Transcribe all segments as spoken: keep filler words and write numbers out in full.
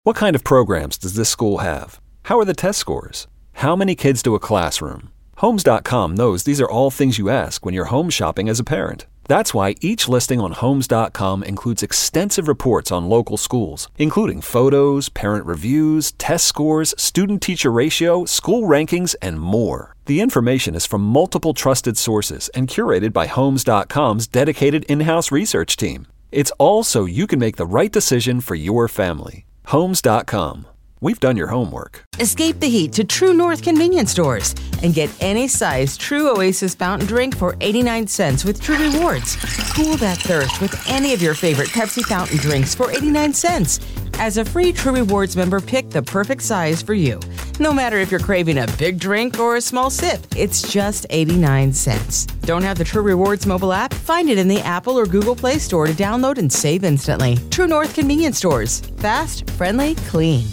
What kind of programs does this school have? How are the test scores? How many kids do a classroom? Homes dot com knows these are all things you ask when you're home shopping as a parent. That's why each listing on Homes dot com includes extensive reports on local schools, including photos, parent reviews, test scores, student-teacher ratio, school rankings, and more. The information is from multiple trusted sources and curated by Homes dot com's dedicated in-house research team. It's all so you can make the right decision for your family. Homes dot com. We've done your homework. Escape the heat to True North convenience stores and get any size True Oasis fountain drink for eighty-nine cents with True Rewards. Cool that thirst with any of your favorite Pepsi fountain drinks for eighty-nine cents. As a free True Rewards member, pick the perfect size for you. No matter if you're craving a big drink or a small sip, it's just eighty-nine cents. Don't have the True Rewards mobile app? Find it in the Apple or Google Play Store to download and save instantly. True North convenience stores. Fast, friendly, clean.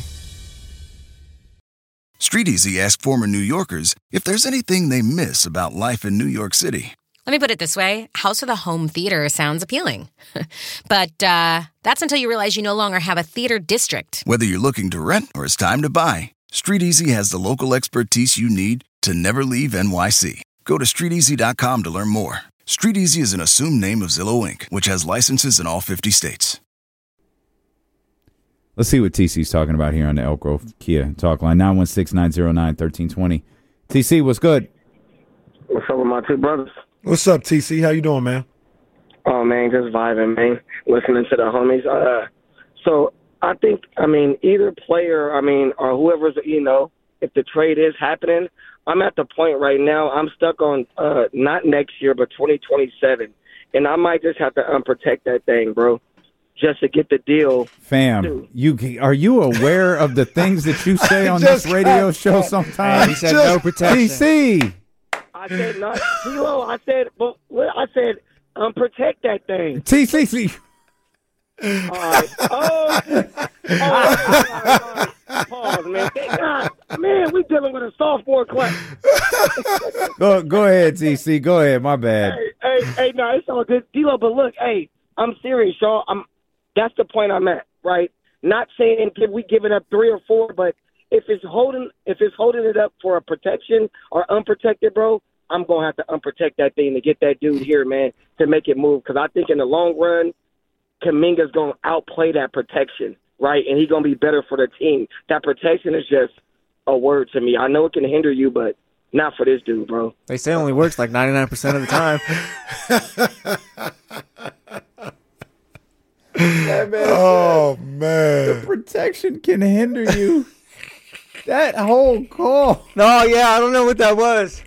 StreetEasy asked former New Yorkers if there's anything they miss about life in New York City. Let me put it this way. House with a home theater sounds appealing. But uh, that's until you realize you no longer have a theater district. Whether you're looking to rent or it's time to buy, StreetEasy has the local expertise you need to never leave N Y C. Go to street easy dot com to learn more. StreetEasy is an assumed name of Zillow Incorporated, which has licenses in all fifty states. Let's see what T C's talking about here on the Elk Grove Kia Talk Line. nine one six, nine zero nine, one three two zero. T C, what's good? What's up with my two brothers? What's up, T C? How you doing, man? Oh, man, just vibing, man. Listening to the homies. Uh, so I think, I mean, either player, I mean, or whoever's, you know, if the trade is happening, I'm at the point right now, I'm stuck on uh, not next year, but twenty twenty-seven. And I might just have to unprotect that thing, bro. Just to get the deal. Fam, Dude. you are you aware of the things that you say on this radio show sometimes? He said no protection. T C. I said not zero. I said, but I said, um, protect that thing. T C. All right. Oh, oh, all right, all right. Pause, man. Thank God. Man, we dealing with a sophomore class. go go ahead, T C. Go ahead. My bad. Hey, hey, hey, no, it's all good, D-Lo. But look, hey, I'm serious, y'all. I'm. That's the point I'm at, right? Not saying give we give it up three or four, but if it's holding if it's holding it up for a protection or unprotected, bro, I'm gonna have to unprotect that thing to get that dude here, man, to make it move. Because I think in the long run, Kuminga's gonna outplay that protection, right? And he's gonna be better for the team. That protection is just a word to me. I know it can hinder you, but not for this dude, bro. They say it only works like ninety-nine percent of the time. That man Oh, said, man. the protection can hinder you. That whole call. No, yeah, I don't know what that was.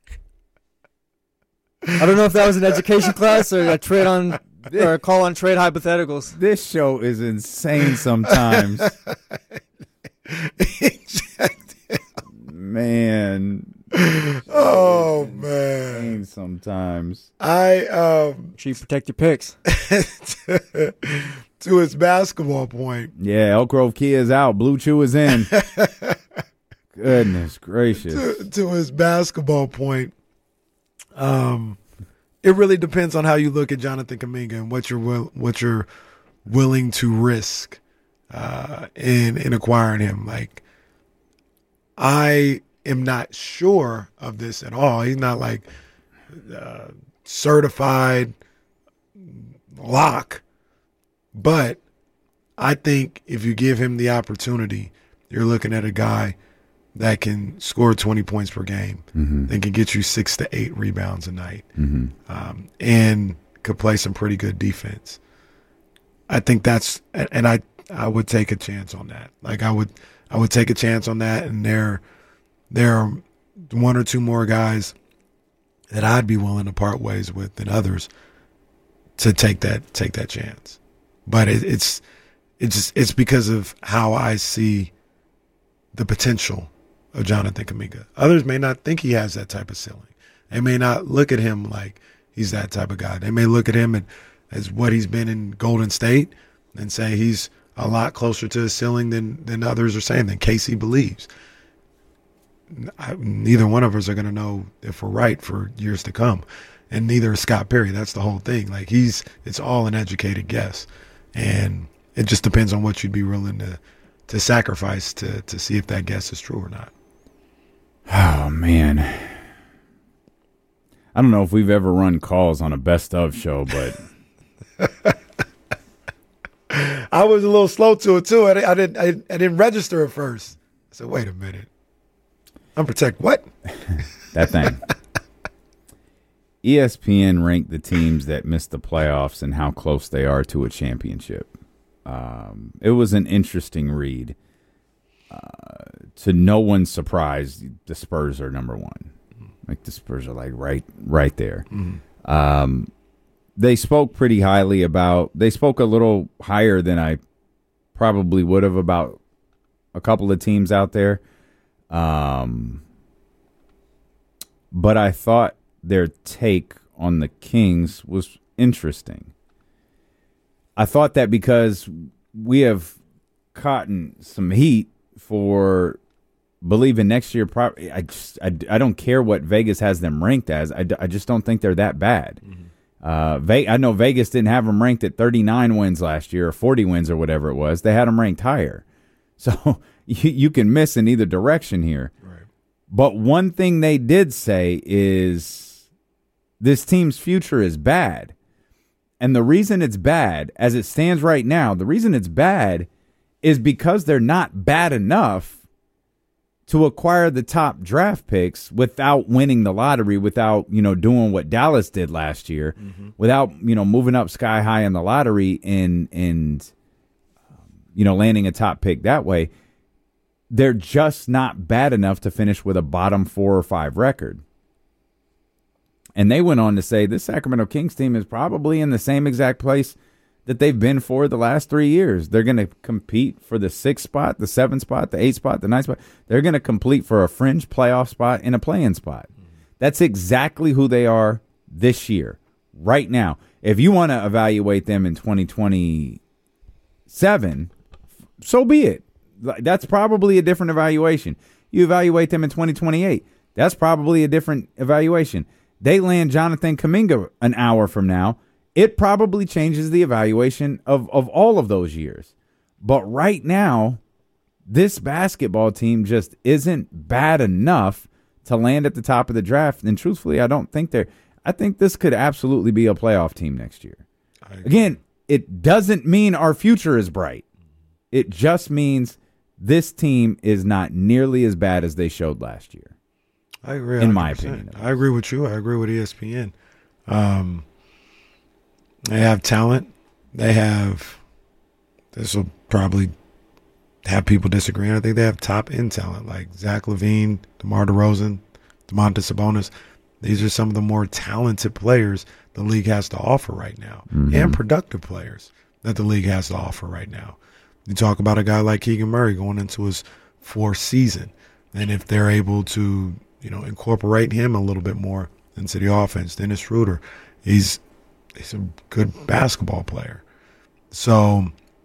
I don't know if that was an education class or a trade on or a call on trade hypotheticals. This show is insane sometimes. Man. Oh, man. Insane sometimes. I, um, Should you protect your picks? to, to his basketball point. Yeah, Elk Grove Kia is out. Blue Chew is in. Goodness gracious. To, to his basketball point, um, it really depends on how you look at Jonathan Kuminga and what you're will, what you're willing to risk uh, in in acquiring him. Like, I am not sure of this at all. He's not like uh, certified lock, but I think if you give him the opportunity, you're looking at a guy that can score twenty points per game, mm-hmm. that can get you six to eight rebounds a night, mm-hmm. um, and could play some pretty good defense. I think that's, and I, I would take a chance on that. Like I would, I would take a chance on that. And there, there are one or two more guys that I'd be willing to part ways with than others to take that, take that chance. But it, it's, it's just, it's because of how I see the potential of Jonathan Kuminga. Others may not think he has that type of ceiling. They may not look at him like he's that type of guy. They may look at him and, as what he's been in Golden State and say he's a lot closer to his ceiling than, than others are saying, than Casey believes. I, neither one of us are going to know if we're right for years to come. And neither is Scott Perry. That's the whole thing. Like he's, it's all an educated guess. And it just depends on what you'd be willing to, to sacrifice to to see if that guess is true or not. Oh, man. I don't know if we've ever run calls on a best of show, but I was a little slow to it too. I, I didn't. I, I didn't register at first. I said, "Wait a minute, I'm protect what?" That thing. E S P N ranked the teams that missed the playoffs and how close they are to a championship. Um, it was an interesting read. Uh, to no one's surprise, the Spurs are number one. Like the Spurs are like right, right there. Mm-hmm. Um, they spoke pretty highly about. They spoke a little higher than I probably would have about a couple of teams out there. Um, but I thought their take on the Kings was interesting. I thought that because we have caught some heat for believing next year. Probably, I just I, I don't care what Vegas has them ranked as. I, I just don't think they're that bad. Mm-hmm. Uh, Ve- I know Vegas didn't have them ranked at thirty-nine wins last year or forty wins or whatever it was. They had them ranked higher. So you, you can miss in either direction here. Right. But one thing they did say is this team's future is bad. And the reason it's bad, as it stands right now, the reason it's bad is because they're not bad enough to acquire the top draft picks without winning the lottery, without, you know, doing what Dallas did last year, mm-hmm. without, you know, moving up sky high in the lottery and, and, you know, landing a top pick that way. They're just not bad enough to finish with a bottom four or five record. And they went on to say this Sacramento Kings team is probably in the same exact place that they've been for the last three years. They're going to compete for the sixth spot, the seventh spot, the eighth spot, the ninth spot. They're going to complete for a fringe playoff spot and a play-in spot. That's exactly who they are this year, right now. If you want to evaluate them in twenty twenty-seven, so be it. That's probably a different evaluation. You evaluate them in twenty twenty-eight, that's probably a different evaluation. They land Jonathan Kuminga an hour from now, it probably changes the evaluation of, of all of those years. But right now, this basketball team just isn't bad enough to land at the top of the draft. And truthfully, I don't think they're – I think this could absolutely be a playoff team next year. Again, it doesn't mean our future is bright. It just means this team is not nearly as bad as they showed last year. I agree. In my opinion. I agree with you. I agree with E S P N. Um, they have talent. They have – this will probably have people disagreeing. I think they have top-end talent like Zach LaVine, DeMar DeRozan, Domantas Sabonis. These are some of the more talented players the league has to offer right now, mm-hmm. and productive players that the league has to offer right now. You talk about a guy like Keegan Murray going into his fourth season, and if they're able to – you know, incorporate him a little bit more into the offense. Dennis Schroeder, he's he's a good basketball player. So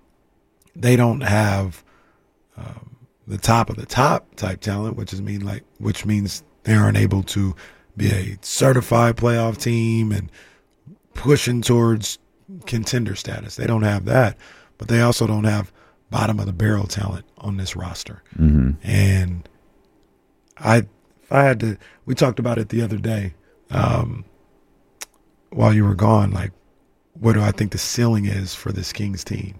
they don't have um, the top of the top type talent, which is mean like which means they aren't able to be a certified playoff team and pushing towards contender status. They don't have that, but they also don't have bottom of the barrel talent on this roster. Mm-hmm. And I. If I had to, we talked about it the other day um, while you were gone, like, what do I think the ceiling is for this Kings team?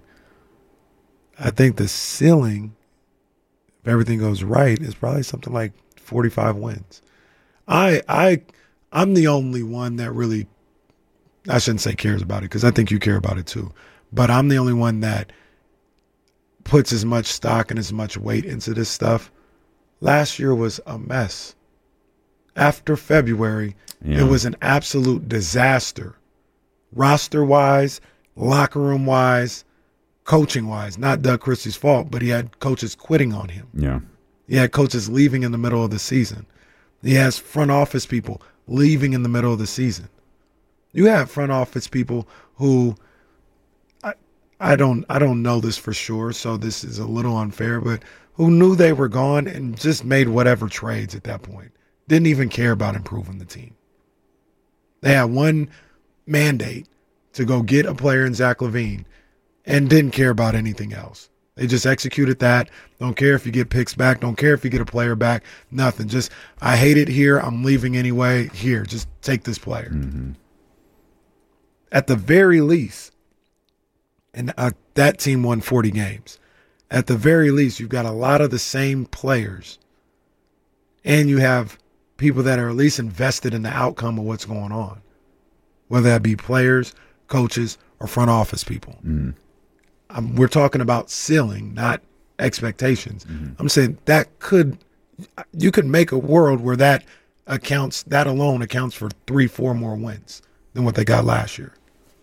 I think the ceiling, if everything goes right, is probably something like forty-five wins. I, I, I'm the only one that really, I shouldn't say cares about it because I think you care about it too, but I'm the only one that puts as much stock and as much weight into this stuff. Last year was a mess. After February, yeah. It was an absolute disaster. Roster-wise, locker room-wise, coaching-wise. Not Doug Christie's fault, but he had coaches quitting on him. Yeah, He had coaches leaving in the middle of the season. He has front office people leaving in the middle of the season. You have front office people who I, I don't I don't know this for sure, so this is a little unfair, but who knew they were gone and just made whatever trades at that point. Didn't even care about improving the team. They had one mandate to go get a player in Zach LaVine and didn't care about anything else. They just executed that. Don't care if you get picks back. Don't care if you get a player back. Nothing. Just, I hate it here. I'm leaving anyway. Here, just take this player. Mm-hmm. At the very least, and uh, that team won forty games. At the very least, you've got a lot of the same players, and you have people that are at least invested in the outcome of what's going on, whether that be players, coaches, or front office people. Mm-hmm. Um, we're talking about ceiling, not expectations. Mm-hmm. I'm saying that could, you could make a world where that accounts, that alone accounts for three, four more wins than what they got last year.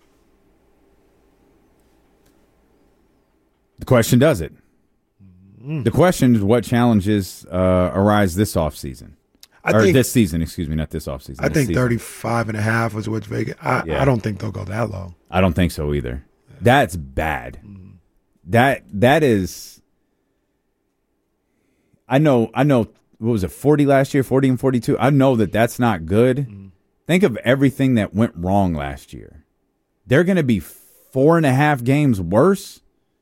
The question does it. The question is what challenges uh, arise this offseason? I or think, this season, excuse me, not this offseason. I this think season. thirty-five and a half was what's Vegas. I, Yeah. I don't think they'll go that low. I don't think so either. That's bad. That that is. I know. I know. What was it? forty last year, forty and forty-two. I know that that's not good. Mm-hmm. Think of everything that went wrong last year. They're going to be four and a half games worse.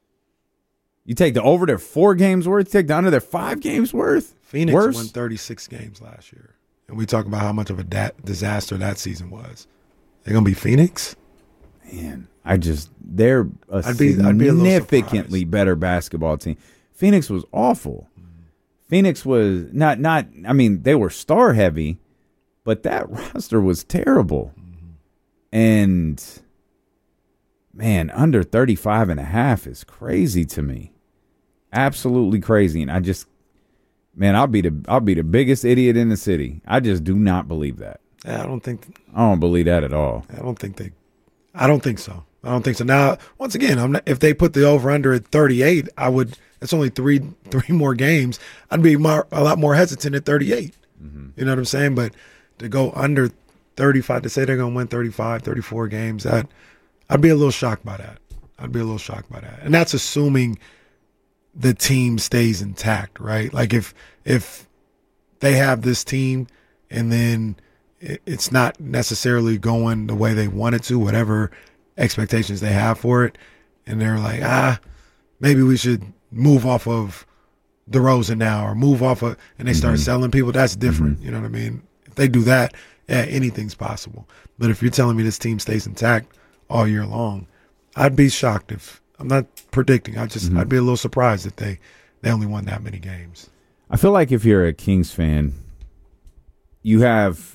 You take the over, they're four games worth. You take the under, they're five games worth. Phoenix worse. won thirty-six games last year, and we talk about how much of a da- disaster that season was. They're gonna be Phoenix. Man, I just they're a I'd be- I'd be a little significantly surprised. better basketball team. Phoenix was awful. Phoenix was not not. I mean, they were star heavy, but that roster was terrible. And man, under thirty-five and a half is crazy to me. Absolutely crazy. And I just, man, I'll be the I'll be the biggest idiot in the city. I just do not believe that. Yeah, I don't think. I don't believe that at all. I don't think they. I don't think so. I don't think so. Now, once again, I'm not, if they put the over under at thirty-eight, I would. That's only three three more games. I'd be more, a lot more hesitant at thirty-eight. Mm-hmm. You know what I'm saying? But to go under thirty-five, to say they're going to win thirty-five, thirty-four games, that I'd be a little shocked by that. I'd be a little shocked by that. And that's assuming the team stays intact, right? Like if if they have this team and then it, it's not necessarily going the way they want it to, whatever expectations they have for it, and they're like, ah, maybe we should move off of DeRozan now or move off of, and they start Mm-hmm. selling people, that's different. Mm-hmm. You know what I mean? If they do that, yeah, anything's possible. But if you're telling me this team stays intact all year long, I'd be shocked if, I'm not predicting, I just, Mm-hmm. I'd be a little surprised if they, they only won that many games. I feel like if you're a Kings fan, you have.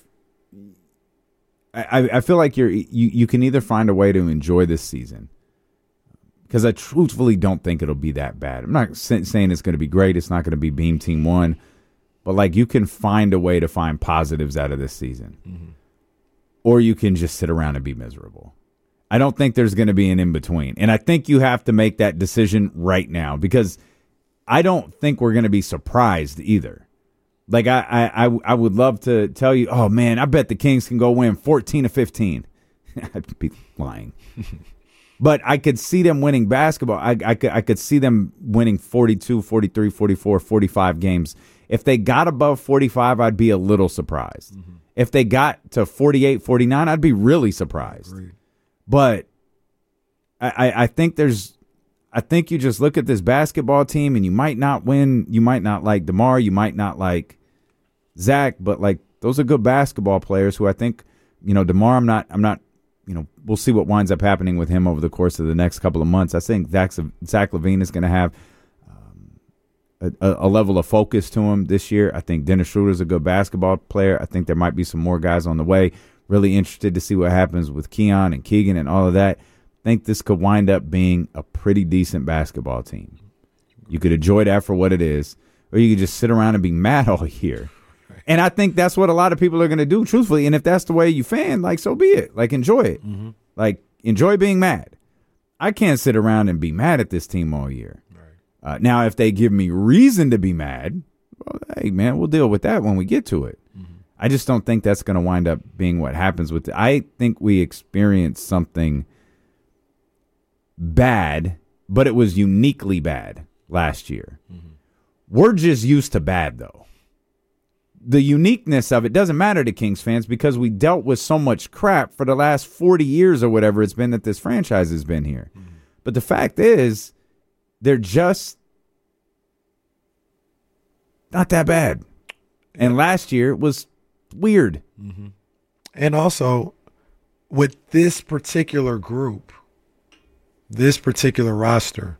I, I feel like you're you, you can either find a way to enjoy this season, because I truthfully don't think it'll be that bad. I'm not sa- saying it's going to be great. It's not going to be Beam Team One, but like you can find a way to find positives out of this season, mm-hmm. or you can just sit around and be miserable. I don't think there's going to be an in between, and I think you have to make that decision right now, because I don't think we're going to be surprised either. Like I, I, I would love to tell you, oh man, I bet the Kings can go win fourteen to fifteen. I'd be lying, but I could see them winning basketball. I, I could, I could see them winning forty-two, forty-three, forty-four, forty-five games. If they got above forty-five, I'd be a little surprised. Mm-hmm. If they got to forty-eight, forty-nine, I'd be really surprised. Agreed. But I, I, I think there's. I think you just look at this basketball team and you might not win. You might not like DeMar. You might not like Zach, but like those are good basketball players who I think, you know, DeMar, I'm not, I'm not, you know, we'll see what winds up happening with him over the course of the next couple of months. I think Zach, Zach LaVine is going to have um, a, a level of focus to him this year. I think Dennis Schroeder is a good basketball player. I think there might be some more guys on the way. Really interested to see what happens with Keon and Keegan and all of that. Think this could wind up being a pretty decent basketball team. You could enjoy that for what it is, or you could just sit around and be mad all year. And I think that's what a lot of people are going to do, truthfully. And if that's the way you fan, like, so be it. Like, enjoy it. Mm-hmm. Like, enjoy being mad. I can't sit around and be mad at this team all year. Right. Uh, now, if they give me reason to be mad, well, hey, man, we'll deal with that when we get to it. Mm-hmm. I just don't think that's going to wind up being what happens with it. I think we experienced something bad, but it was uniquely bad last year. Mm-hmm. We're just used to bad, though. The uniqueness of it doesn't matter to Kings fans because we dealt with so much crap for the last forty years or whatever it's been that this franchise has been here. Mm-hmm. But the fact is, they're just not that bad. And last year was weird. Mm-hmm. And also, with this particular group, this particular roster,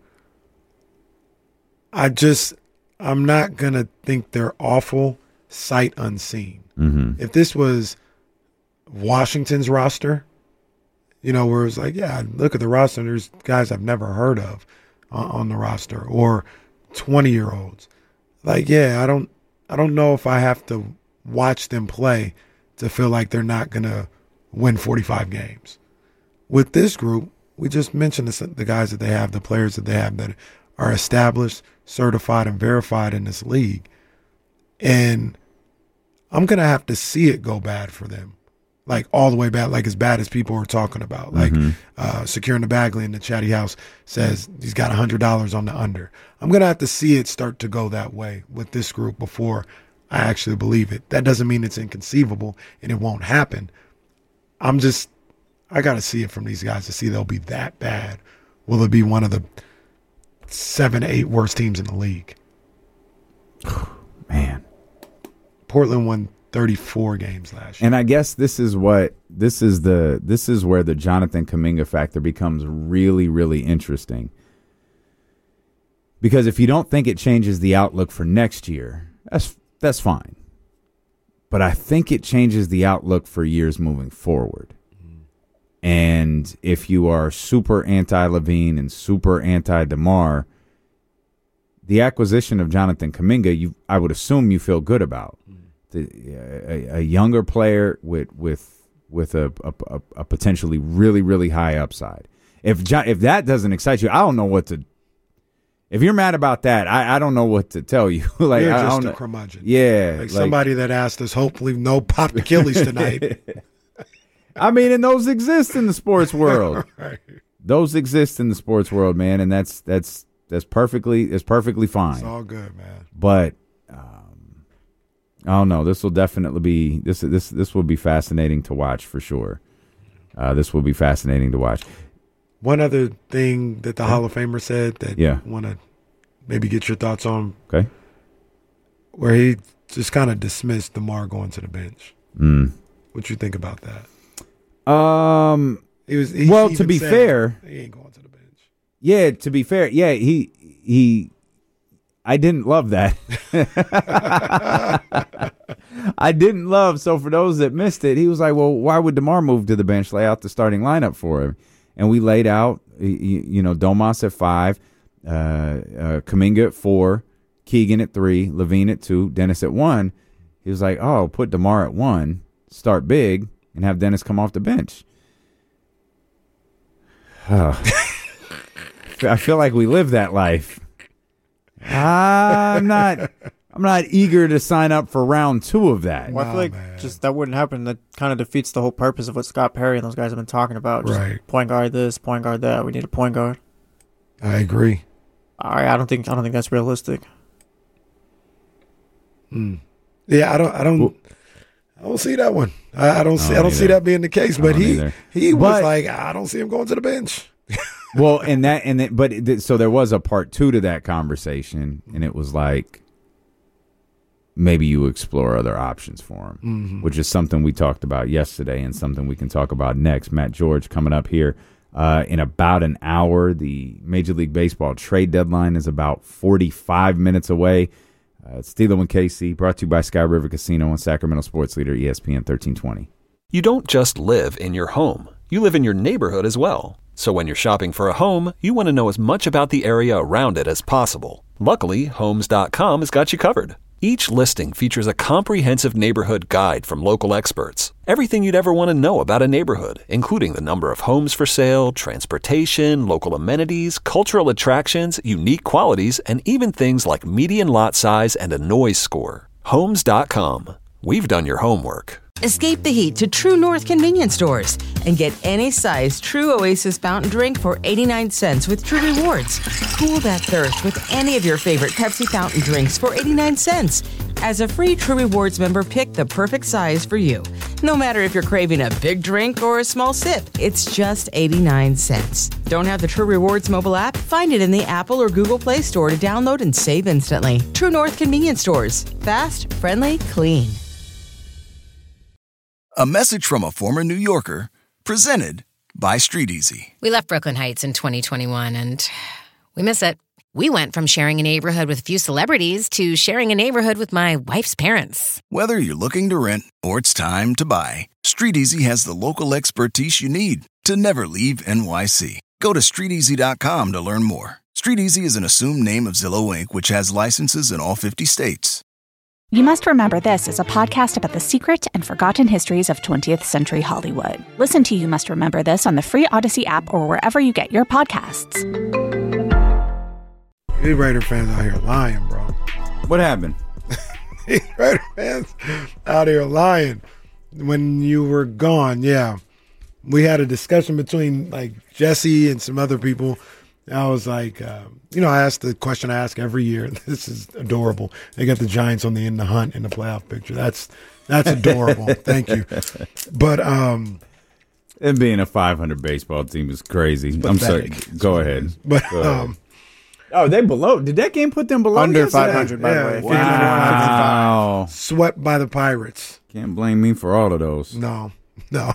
I just, I'm not going to think they're awful sight unseen. Mm-hmm. If this was Washington's roster, you know, where it's like, yeah, look at the roster, and there's guys I've never heard of on, on the roster, or twenty-year-olds. Like, yeah, I don't, I don't know if I have to watch them play to feel like they're not going to win forty-five games. With this group, we just mentioned the, the guys that they have, the players that they have that are established, certified, and verified in this league. And I'm going to have to see it go bad for them. Like, all the way bad, like as bad as people are talking about. Like, mm-hmm. uh, Securing the Bagley in the Chatty House says he's got one hundred dollars on the under. I'm going to have to see it start to go that way with this group before I actually believe it. That doesn't mean it's inconceivable and it won't happen. I'm just, I got to see it from these guys to see they'll be that bad. Will it be one of the seven, eight worst teams in the league? Man. Portland won thirty-four games last year. And I guess this is what this is the this is where the Jonathan Kuminga factor becomes really, really interesting. Because if you don't think it changes the outlook for next year, that's that's fine. But I think it changes the outlook for years moving forward. Mm-hmm. And if you are super anti-Levine and super anti-DeMar, the acquisition of Jonathan Kuminga, you I would assume you feel good about. Mm-hmm. The, a, a younger player with with with a, a, a potentially really, really high upside. If John, if that doesn't excite you, I don't know what to. If you're mad about that, I, I don't know what to tell you. Like, you're I just don't a curmudgeon. Yeah, like, like somebody that asked us, hopefully, no popped Achilles tonight. I mean, and those exist in the sports world. Right. Those exist in the sports world, man, and that's that's that's perfectly it's perfectly fine. It's all good, man. But um, I don't know. This will definitely be this this this will be fascinating to watch for sure. Uh, this will be fascinating to watch. One other thing that the yeah. Hall of Famer said that yeah. I want to maybe get your thoughts on. Okay. Where he just kind of dismissed DeMar going to the bench. Mm. What you think about that? Um. He was he well. To be fair, he ain't going to the bench. Yeah. To be fair, yeah. He he. I didn't love that. I didn't love. So for those that missed it, he was like, "Well, why would DeMar move to the bench? Lay out the starting lineup for him." And we laid out, you know, Domas at five, uh, uh, Kuminga at four, Keegan at three, Levine at two, Dennis at one. He was like, oh, put DeMar at one, start big, and have Dennis come off the bench. Oh. I feel like we live that life. I'm not I'm not eager to sign up for round two of that. Well, I feel like man. just that wouldn't happen. That kind of defeats the whole purpose of what Scott Perry and those guys have been talking about. Just right. Point guard this, point guard that. We need a point guard. I agree. All right, I don't think I don't think that's realistic. Mm. Yeah, I don't I don't well, I don't see that one. I, I don't see I don't, I don't see that being the case. But he either. he was but, like, I don't see him going to the bench. Well, and that and that, but it, so there was a part two to that conversation, and it was like, maybe you explore other options for him, mm-hmm. which is something we talked about yesterday and something we can talk about next. Matt George coming up here uh, in about an hour. The Major League Baseball trade deadline is about forty-five minutes away. Uh, it's Stilo and K C, brought to you by Sky River Casino and Sacramento Sports Leader E S P N thirteen twenty. You don't just live in your home. You live in your neighborhood as well. So when you're shopping for a home, you want to know as much about the area around it as possible. Luckily, Homes dot com has got you covered. Each listing features a comprehensive neighborhood guide from local experts. Everything you'd ever want to know about a neighborhood, including the number of homes for sale, transportation, local amenities, cultural attractions, unique qualities, and even things like median lot size and a noise score. Homes dot com. We've done your homework. Escape the heat to True North convenience stores and get any size True Oasis fountain drink for eighty-nine cents with True Rewards. Cool that thirst with any of your favorite Pepsi fountain drinks for eighty-nine cents. As a free True Rewards member, pick the perfect size for you. No matter if you're craving a big drink or a small sip, it's just eighty-nine cents. Don't have the True Rewards mobile app? Find it in the Apple or Google Play Store to download and save instantly. True North Convenience Stores. Fast, friendly, clean. A message from a former New Yorker, presented by Street Easy. We left Brooklyn Heights in twenty twenty-one, and we miss it. We went from sharing a neighborhood with a few celebrities to sharing a neighborhood with my wife's parents. Whether you're looking to rent or it's time to buy, Street Easy has the local expertise you need to never leave N Y C. Go to street easy dot com to learn more. Street Easy is an assumed name of Zillow Incorporated, which has licenses in all fifty states. You Must Remember This is a podcast about the secret and forgotten histories of twentieth century Hollywood. Listen to You Must Remember This on the free Odyssey app or wherever you get your podcasts. These Raider fans out here lying, bro. What happened? These Raider fans out here lying. When you were gone, yeah. We had a discussion between, like, Jesse and some other people. I was like, uh, you know, I asked the question I ask every year. This is adorable. They got the Giants on the in the hunt in the playoff picture. That's that's adorable. Thank you. But um, it being a five hundred baseball team is crazy. I'm sorry. Go ahead. But Go ahead. um, oh, they below. Did that game put them below? Under five hundred, by yeah, the way. Wow. Swept by the Pirates. Can't blame me for all of those. No, no.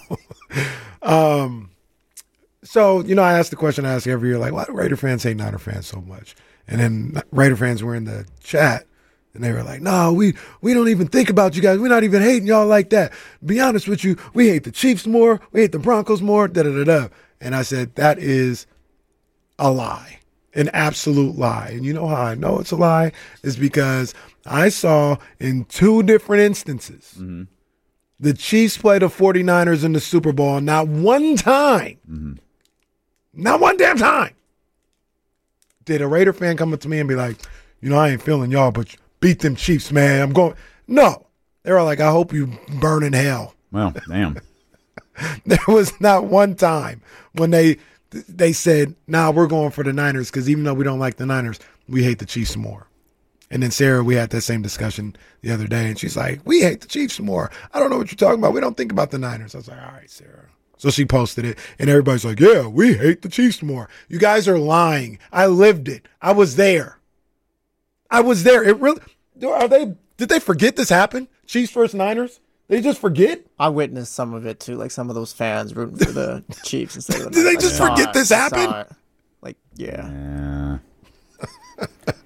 um. So, you know, I asked the question I ask every year, like, why do Raider fans hate Niner fans so much? And then Raider fans were in the chat, and they were like, no, we, we don't even think about you guys. We're not even hating y'all like that. Be honest with you, we hate the Chiefs more. We hate the Broncos more, da-da-da-da. And I said, that is a lie, an absolute lie. And you know how I know it's a lie? Is because I saw in two different instances mm-hmm. the Chiefs play the 49ers in the Super Bowl, and not one time, mm-hmm. not one damn time, did a Raider fan come up to me and be like, you know, I ain't feeling y'all, but beat them Chiefs, man. I'm going. No. They were like, I hope you burn in hell. Well, damn. There was not one time when they they said, nah, we're going for the Niners because even though we don't like the Niners, we hate the Chiefs more. And then Sarah, we had that same discussion the other day, and she's like, we hate the Chiefs more. I don't know what you're talking about. We don't think about the Niners. I was like, all right, Sarah. So she posted it, and everybody's like, yeah, we hate the Chiefs more. You guys are lying. I lived it. I was there. I was there. It really are they did they forget this happened? Chiefs versus Niners? They just forget? I witnessed some of it too, like some of those fans rooting for the Chiefs instead of the Did they Niners. just forget it, this happened? Like, yeah. Yeah.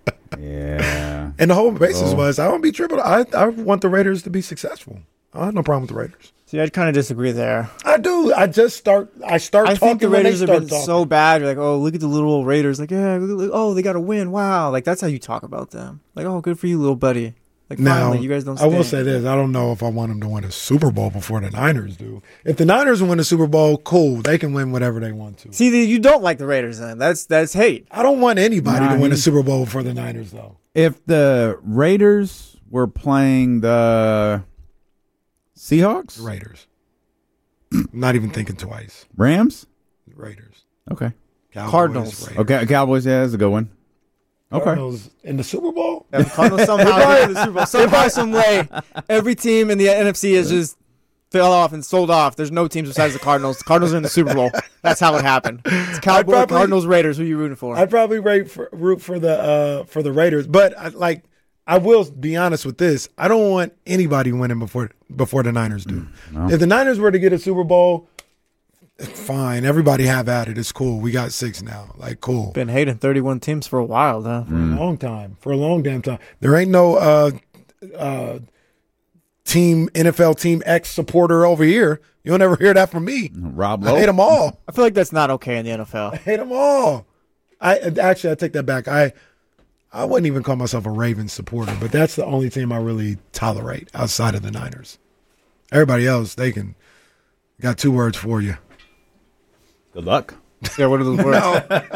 Yeah. And the whole basis Oh. was I don't be triple. I I want the Raiders to be successful. I have no problem with the Raiders. See, I'd kind of disagree there. I do. I just start. I start I talking think the when Raiders they have start been talking. so bad. You're like, oh, look at the little old Raiders. Like, yeah, look, look, oh, they got to win. Wow. Like, that's how you talk about them. Like, oh, good for you, little buddy. Like, Now, finally, you guys don't I will stink. say this. I don't know if I want them to win a Super Bowl before the Niners do. If the Niners win a Super Bowl, cool. They can win whatever they want to. See, the- you don't like the Raiders then. That's that's hate. I don't want anybody Nah, to win a he- Super Bowl before the Niners, though. If the Raiders were playing the Seahawks? Raiders. Not even thinking twice. Rams? Raiders. Okay. Cowboys, Cardinals. Raiders. Okay, Cowboys, yeah, that's a good one. Okay. Cardinals in the Super Bowl? Yeah, the Cardinals somehow get to the Super Bowl. Somehow, some way, every team in the N F C has just fell off and sold off. There's no teams besides the Cardinals. The Cardinals are in the Super Bowl. That's how it happened. It's Cowboys, probably- Cardinals, Raiders. Who are you rooting for? I'd probably rate for, root for the uh, for the Raiders, but I, like I will be honest with this: I don't want anybody winning before before the Niners do. no. If the Niners were to get a Super Bowl, fine. Everybody have at it. It's cool. We got six now. Like cool. Been hating thirty-one teams for a while, though. For a long time. For a long damn time. There ain't no uh, uh, team N F L Team X supporter over here. You'll never hear that from me. Rob I Lowe? hate them all. I feel like that's not okay in the N F L. I hate them all. I actually I take that back. I I wouldn't even call myself a Ravens supporter, but that's the only team I really tolerate outside of the Niners. Everybody else, they can got two words for you. Good luck. Yeah, what are those words?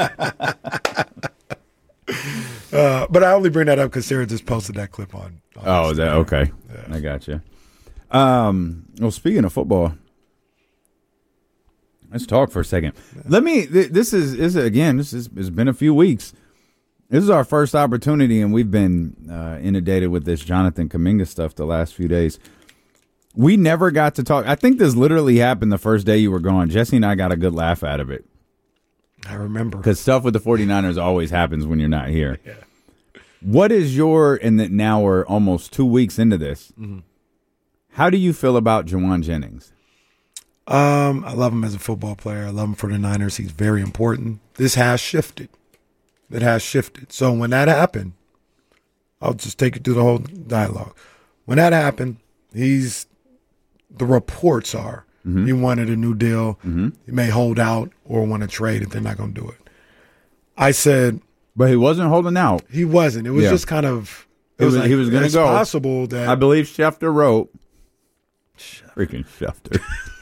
Uh, but I only bring that up because Sarah just posted that clip on. on Oh, that, Instagram. okay. Yeah. I got you. Um, well, speaking of football, let's talk for a second. Let me. Th- this is is again. This is it's been a few weeks. This is our first opportunity, and we've been uh, inundated with this Jonathan Kuminga stuff the last few days. We never got to talk. I think this literally happened the first day you were gone. Jesse and I got a good laugh out of it. I remember. Because stuff with the 49ers always happens when you're not here. Yeah. What is your, and that now we're almost two weeks into this, mm-hmm. how do you feel about Jauan Jennings? Um, I love him as a football player. I love him for the Niners. He's very important. This has shifted. It has shifted. So when that happened, I'll just take you through the whole dialogue. When that happened, he's, the reports are, mm-hmm. he wanted a new deal. Mm-hmm. He may hold out or want to trade if they're not going to do it. I said. But he wasn't holding out. He wasn't. It was yeah. just kind of, it he was, was, like, he was going to go. It's possible that. I believe Schefter wrote. Freaking Schefter.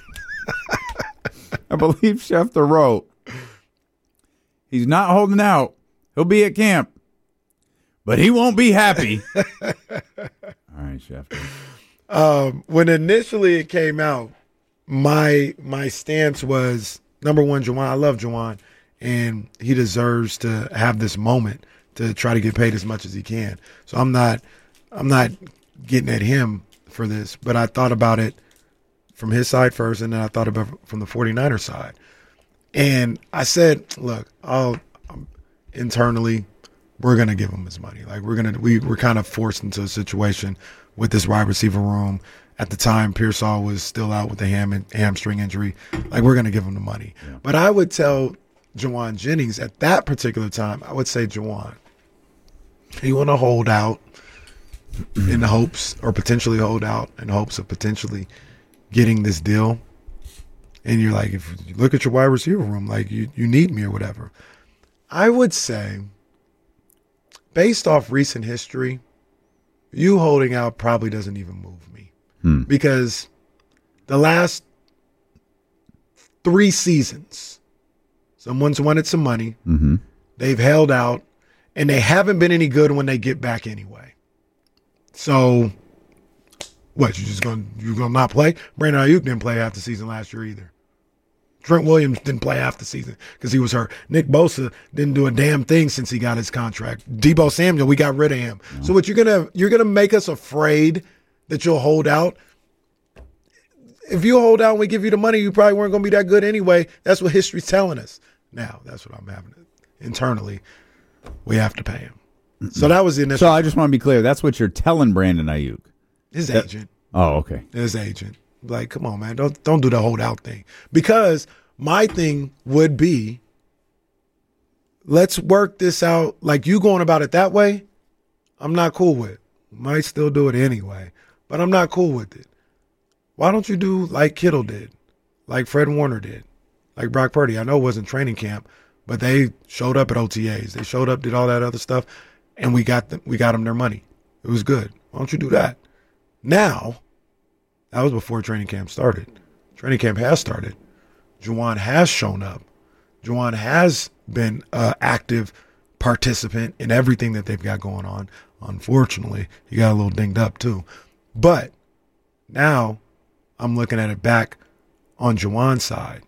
I believe Schefter wrote. He's not holding out. He'll be at camp. But he won't be happy. All right, Schefter. Um, when initially it came out, my my stance was, number one, Jauan. I love Jauan, and he deserves to have this moment to try to get paid as much as he can. So I'm not I'm not getting at him for this, but I thought about it from his side first, and then I thought about it from the 49ers side. And I said, look, I'll um, internally, we're going to give him his money. Like we're going to, we were kind of forced into a situation with this wide receiver room. At the time, Pearsall was still out with a ham hamstring injury. Like we're going to give him the money. Yeah. But I would tell Jauan Jennings at that particular time, I would say, Jauan, you want to hold out in the hopes, or potentially hold out in hopes of potentially getting this deal. And you're like, if you look at your wide receiver room, like you, you need me or whatever. I would say, based off recent history, you holding out probably doesn't even move me. Hmm. Because the last three seasons, someone's wanted some money, mm-hmm. they've held out, and they haven't been any good when they get back anyway. So, what, you just gonna you gonna not play? Brandon Ayuk didn't play half the season last year either. Trent Williams didn't play half the season because he was hurt. Nick Bosa didn't do a damn thing since he got his contract. Deebo Samuel, we got rid of him. No. So what you're gonna you're gonna make us afraid that you'll hold out? If you hold out and we give you the money, you probably weren't gonna be that good anyway. That's what history's telling us. Now, that's what I'm having internally. We have to pay him. Mm-mm. So that was the initial. So I just want to be clear. That's what you're telling Brandon Ayuk. His that, agent. Oh, okay. His agent. Like, come on, man. Don't don't do the holdout thing. Because my thing would be, let's work this out. Like you going about it that way, I'm not cool with. Might still do it anyway, but I'm not cool with it. Why don't you do like Kittle did, like Fred Warner did, like Brock Purdy? I know it wasn't training camp, but they showed up at O T As. They showed up, did all that other stuff, and we got them, we got them their money. It was good. Why don't you do that? Now, that was before training camp started. Training camp has started. Jauan has shown up. Jauan has been an active participant in everything that they've got going on. Unfortunately, he got a little dinged up too. But now I'm looking at it back on Jauan's side.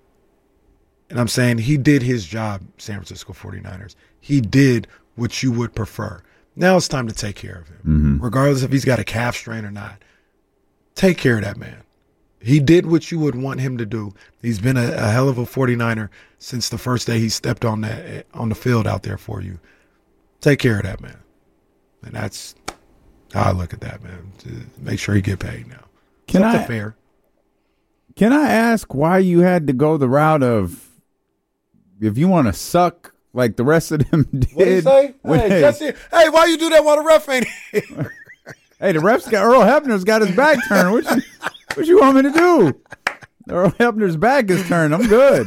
And I'm saying he did his job, San Francisco 49ers. He did what you would prefer. Now it's time to take care of him. Mm-hmm. Regardless if he's got a calf strain or not. Take care of that man. He did what you would want him to do. He's been a, a hell of a 49er since the first day he stepped on that on the field out there for you. Take care of that man. And that's how I look at that, man. To make sure he get paid now. Can I, fair. Can I ask why you had to go the route of, if you want to suck like the rest of them did? What did he say? Hey, hey, Jesse, hey, why you do that while the ref ain't here? Hey, the ref's got, Earl Hebner's got his back turned. What you, what you want me to do? Earl Hebner's back is turned. I'm good.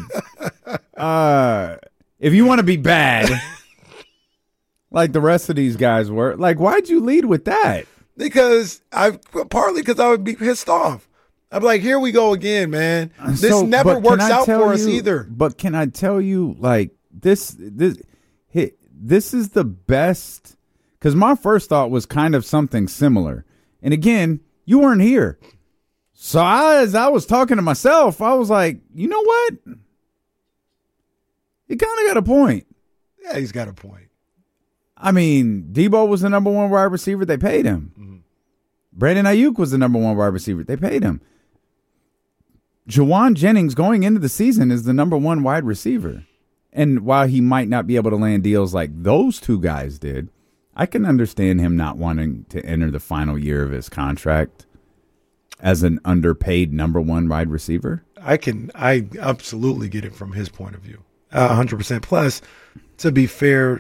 Uh, if you want to be bad, like the rest of these guys were, like, why'd you lead with that? Because I, partly because I would be pissed off. I'm like, here we go again, man. This so, never works out for you, us either. But can I tell you, like, this, this, this is the best. Because my first thought was kind of something similar. And again, you weren't here. So I, as I was talking to myself, I was like, you know what? He kind of got a point. Yeah, he's got a point. I mean, Deebo was the number one wide receiver. They paid him. Mm-hmm. Brandon Ayuk was the number one wide receiver. They paid him. Jauan Jennings going into the season is the number one wide receiver. And while he might not be able to land deals like those two guys did, I can understand him not wanting to enter the final year of his contract as an underpaid number one wide receiver. I can, I absolutely get it from his point of view. A hundred percent. Plus, to be fair,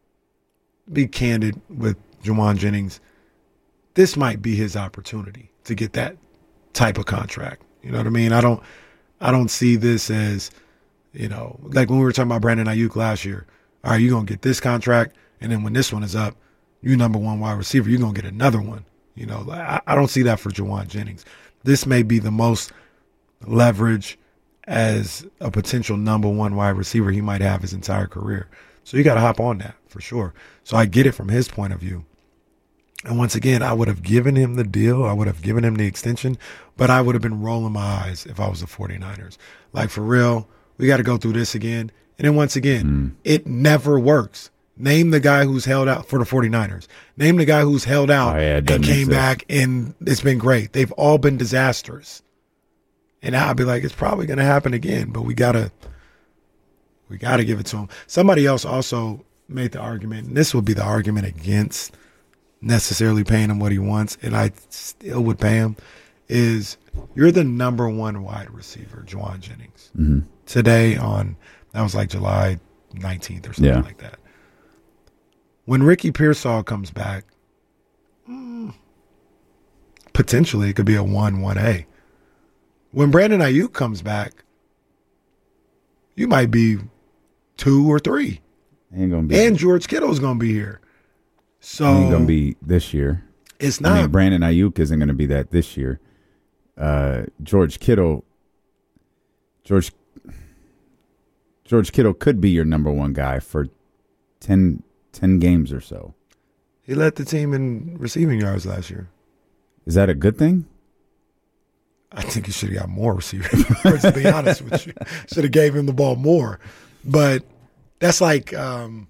be candid with Jauan Jennings, this might be his opportunity to get that type of contract. You know what I mean? I don't, I don't see this as, you know, like when we were talking about Brandon Ayuk last year. All right, you're going to get this contract, and then when this one is up, you number one wide receiver, you're going to get another one. You know, I, I don't see that for Jauan Jennings. This may be the most leverage as a potential number one wide receiver he might have his entire career. So you got to hop on that for sure. So I get it from his point of view. And once again, I would have given him the deal. I would have given him the extension, but I would have been rolling my eyes if I was the 49ers. Like, for real, we got to go through this again. And then once again, mm. it never works. Name the guy who's held out for the 49ers. Name the guy who's held out oh, yeah, and came exist. back, and it's been great. They've all been disasters. And I'll be like, it's probably going to happen again, but we got to we got to give it to him. Somebody else also made the argument, and this would be the argument against necessarily paying him what he wants, and I still would pay him, is you're the number one wide receiver, Jauan Jennings. Mm-hmm. Today on, that was like July nineteenth or something yeah. like that. When Ricky Pearsall comes back, mm, potentially it could be a one one A. When Brandon Ayuk comes back, you might be two or three. Ain't gonna be. And George Kittle's going to be here. So ain't going to be this year. It's not. I mean, Brandon Ayuk isn't going to be that this year. Uh, George Kittle, George, George Kittle could be your number one guy for ten, ten games or so. He led the team in receiving yards last year. Is that a good thing? I think he should have got more receiving yards, to be honest with you. Should have gave him the ball more. But that's like um,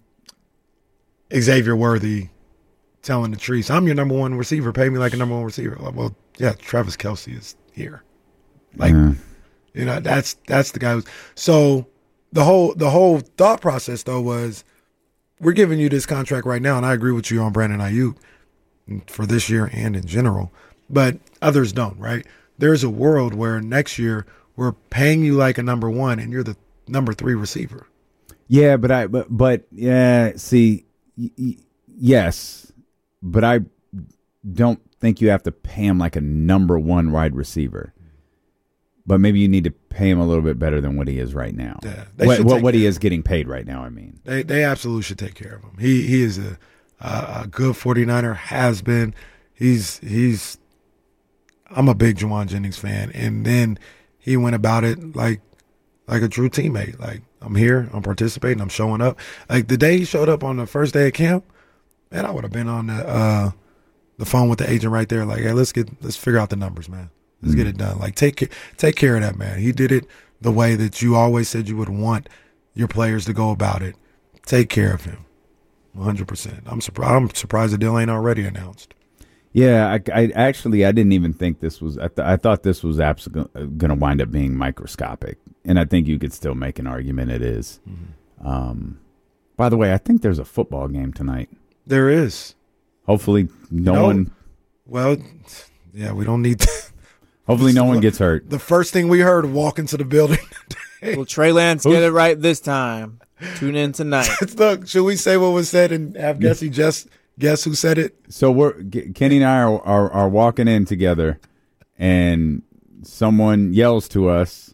Xavier Worthy telling the Trees, I'm your number one receiver. Pay me like a number one receiver. Well, yeah, Travis Kelce is here. Like, mm-hmm. you know, that's that's the guy who's – so the whole the whole thought process, though, was we're giving you this contract right now, and I agree with you on Brandon Ayuk for this year and in general, but others don't, right? There's a world where next year we're paying you like a number one and you're the number three receiver. Yeah, but I but but yeah, see, y- y- yes, but I don't think you have to pay him like a number one wide receiver. But maybe you need to pay him a little bit better than what he is right now. Yeah, what what, what he is getting paid right now, I mean. They they absolutely should take care of him. He he is a a, a good 49er, has been. He's he's I'm a big Jauan Jennings fan, and then he went about it like like a true teammate. Like, I'm here, I'm participating, I'm showing up. Like the day he showed up on the first day of camp, man, I would have been on the uh, the phone with the agent right there. Like, hey, let's get let's figure out the numbers, man. Let's mm-hmm. get it done. Like, take take care of that, man. He did it the way that you always said you would want your players to go about it. Take care of him, one hundred percent. I'm surprised. I'm surprised the deal ain't already announced. Yeah, I, I actually I didn't even think this was. I, th- I thought this was absolutely going to wind up being microscopic, and I think you could still make an argument it is. Mm-hmm. Um, by the way, I think there's a football game tonight. There is. Hopefully, no, no one. Well, yeah, we don't need. To, hopefully, no one gets hurt. The first thing we heard walk into the building. Will Trey Lance get it right this time? Tune in tonight. Look, should we say what was said and have Gessie just? Guess who said it? So we're Kenny and I are, are are walking in together, and someone yells to us.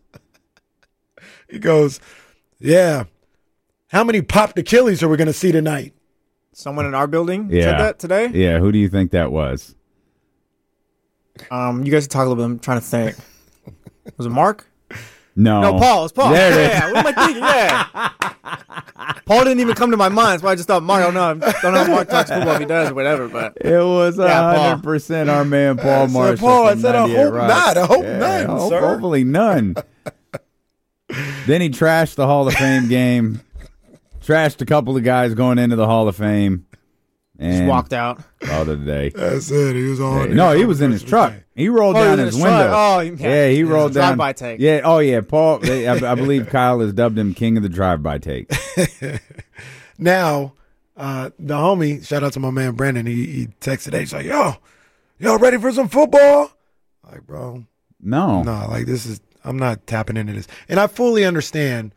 He goes, "Yeah, how many popped Achilles are we going to see tonight?" Someone in our building yeah. said that today. Yeah, who do you think that was? Um, you guys can talk a little bit. I'm trying to think. Was it Mark? No, no, Paul. It's Paul. There it yeah, is. What am I thinking? Yeah, Paul didn't even come to my mind. That's why I just thought Mark. I don't know. I don't know if Mark talks football if he does or whatever. But it was a hundred percent our man Paul Marshall. Paul, I said I hope Rock. not. I hope yeah, none, hope, sir. Hopefully none. Then he trashed the Hall of Fame game. Trashed a couple of guys going into the Hall of Fame. And Just walked out. Other day. That's it. He was on. Yeah. No, he was in his truck. He rolled Oh, down he his was in his window. truck. Oh, yeah. yeah, he It was rolled a down. drive-by take. Yeah. Oh, yeah. Paul. They, I, I believe Kyle has dubbed him king of the drive-by take. Now, uh, the homie, shout out to my man Brandon. He, he texted today. He's like, "Yo, y'all ready for some football?" Like, bro, No. no, like this is. I'm not tapping into this, and I fully understand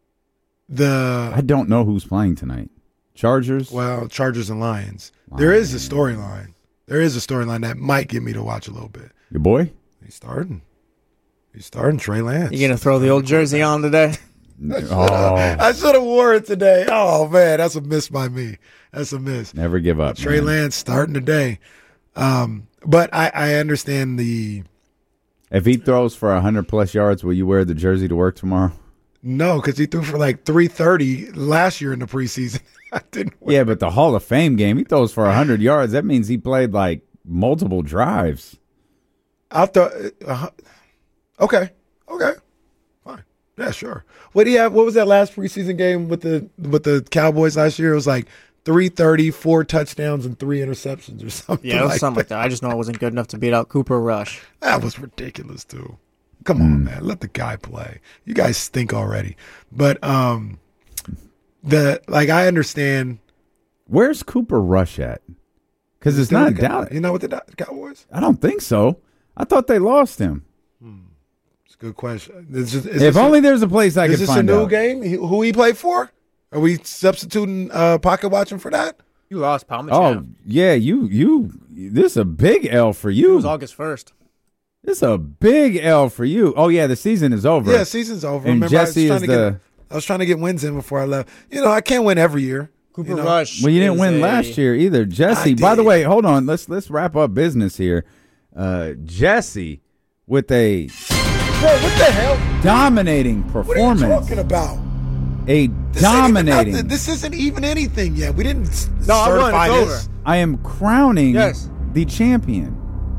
the. I don't know who's playing tonight. Chargers. Well, Chargers and Lions. There is a storyline. There is a storyline that might get me to watch a little bit. Your boy. He's starting. He's starting Trey Lance. You gonna throw the old jersey on today? Oh, I should have wore it today. Oh man, that's a miss by me. That's a miss. never give up. Trey man. Lance starting today. Um, but I, I understand the If he throws for one hundred plus yards, will you wear the jersey to work tomorrow? no, because he threw for like three thirty last year in the preseason. I didn't. Wear Yeah, but the Hall of Fame game, he throws for one hundred yards. That means he played like multiple drives. I thought. Uh, okay. Okay. Fine. Yeah, sure. What do you have? What was that last preseason game with the with the Cowboys last year? It was like three thirty, four touchdowns, and three interceptions or something. Yeah, it was like something that. like that. I just know it wasn't good enough to beat out Cooper Rush. That was ridiculous too. Come on, man. Let the guy play. You guys stink already. But um the like I understand Where's Cooper Rush at? Because it's Still not the Cow- Dallas. You know what the Do- Cowboys? I don't think so. I thought they lost him. It's a good question. Is this, is If this only a, there's a place I is could this a find new out. game? He- Who he played for? Are we substituting uh, pocket watching for that? You lost Palmer. Oh yeah, you you. This is a big L for It you. was August first. This is a big L for you. Oh yeah, the season is over. Yeah, season's over. And Remember, Jesse I was is trying to the. get I was trying to get wins in before I left. You know, I can't win every year. Cooper you know? Rush. Well, you didn't is win a- last year either, Jesse. I By the did. way, hold on. Let's let's wrap up business here. Uh, Jesse with a Bro, what the hell? dominating What are you performance. talking about? A This ain't even dominating. nothing. This isn't even anything yet. We didn't s- No, I won. certify It's this. over. I am crowning Yes. the champion.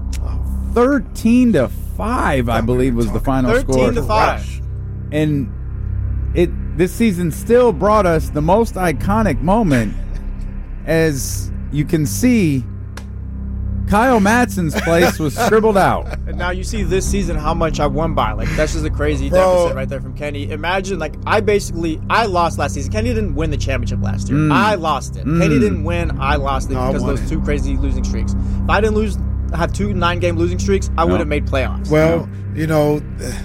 Thirteen to five, I believe, was the final score. Thirteen to five. And it this season still brought us the most iconic moment. As you can see, Kyle Madsen's place was scribbled out. And now you see this season how much I won by. Like that's just a crazy Bro. deficit right there from Kenny. Imagine like I basically I lost last season. Kenny didn't win the championship last year. Mm. I lost it. Kenny didn't win. I lost it No, I because of won those it. two crazy losing streaks. If I didn't lose, have two nine game losing streaks, I would have made playoffs. Well, you know,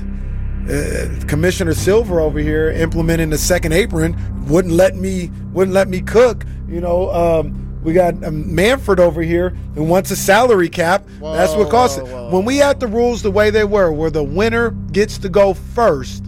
uh, Commissioner Silver over here implementing the second apron wouldn't let me wouldn't let me cook. You know, um, we got um, Manfred over here who wants a salary cap. Whoa, That's what costs it. whoa, whoa. When we had the rules the way they were, where the winner gets to go first,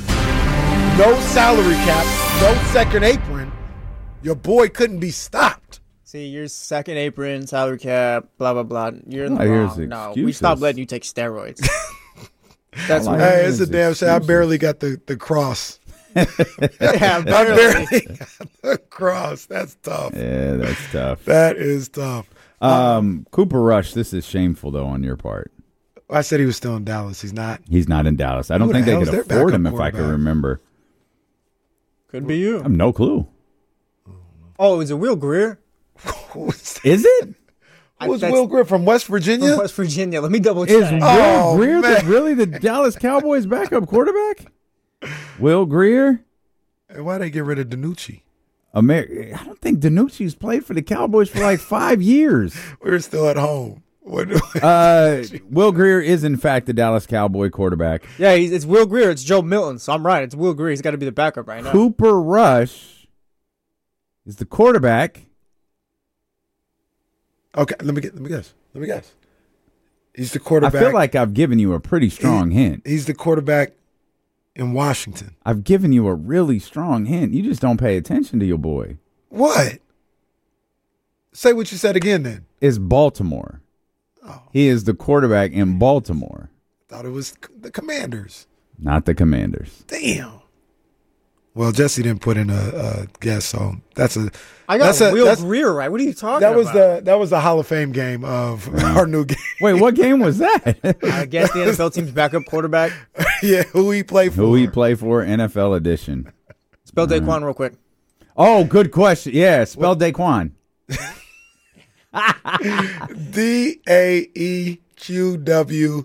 no salary cap, no second apron, your boy couldn't be stopped. See, your second apron, salary cap, blah blah blah. You're in the Oh, here's wrong. No, we excuses. stopped letting you take steroids. That's I what. like Hey, it. it's a damn shame. I barely got the, the cross. yeah, I barely. barely got the cross. That's tough. Yeah, that's tough. That is tough. Um, Cooper Rush, this is shameful though on your part. I said he was still in Dallas. He's not. He's not in Dallas. I don't Who think the they hell's could their afford backup him if I could quarterback? remember. Could be you. I have no clue. Oh, is it Will Greer? Who's Is it? I- that's Will Griff from West Virginia? From West Virginia. Let me double Is check. Will Oh, Greer the, man. really the Dallas Cowboys backup quarterback? Will Greer? And why they get rid of Danucci? Amer- I don't think Danucci's played for the Cowboys for like five years. We were still at home. What- Uh, Will Greer is in fact the Dallas Cowboy quarterback. Yeah, he's, it's Will Greer. It's Joe Milton. So I'm right. It's Will Greer. He's got to be the backup right now. Cooper Rush is the quarterback. okay, let me get. Let me guess. Let me guess. He's the I quarterback. feel like I've given you a pretty strong hint. he's the quarterback in Washington. I've given you a really strong hint. You just don't pay attention to your boy. What? Say what you said again. Then It's Baltimore. Oh. He is the quarterback in Baltimore, thought it was the Commanders. not the Commanders. Damn. Well, Jesse didn't put in a, a guess, so that's a. I got that's a, Will that's- Greer right. What are you talking That was about? the that was the Hall of Fame game of our new game. Wait, what game was that? I guess the N F L team's backup quarterback. Yeah, who he played for? Who he play for? N F L edition. Spell Daquan real quick. Oh, good question. Yeah, spell Daquan. D A E Q W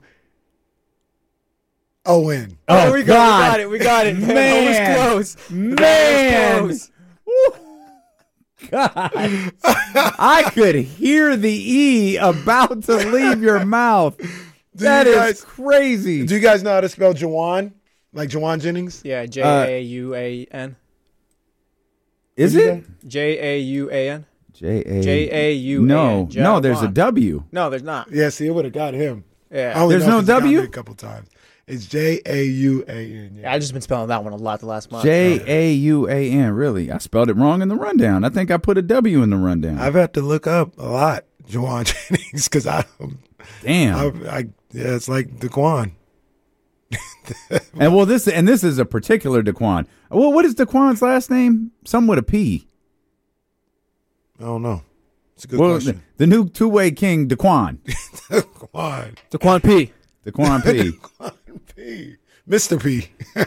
O N. Oh, there we go. God. We got it. We got it. Man. That was close. Man. That was close. God. I could hear the E about to leave your mouth. That is guys- crazy. Do you guys know how to spell Jawan? Like Jawan Jennings? Yeah, J A U A N. Is it? J A U A N. J A J A U A N. No, no, there's a Jawan. W. No, there's not. Yeah, see, it would have got him. Yeah. I only There's know no 'cause he got W? me a couple times. It's J A U A N. Yeah, I've just been spelling that one a lot the last month. J A U A N, really? I spelled it wrong in the rundown. I think I put a W in the rundown. I've had to look up a lot, Jawan Jennings, because I, Damn. I, I, yeah, it's like Daquan. and well, this and this is a particular Daquan. Well, what is Daquan's last name? Some with a P. I don't know. It's a good Well, question. the, the new two-way king, Daquan. Daquan. Daquan P. Daquan P. Daquan P. Mister P.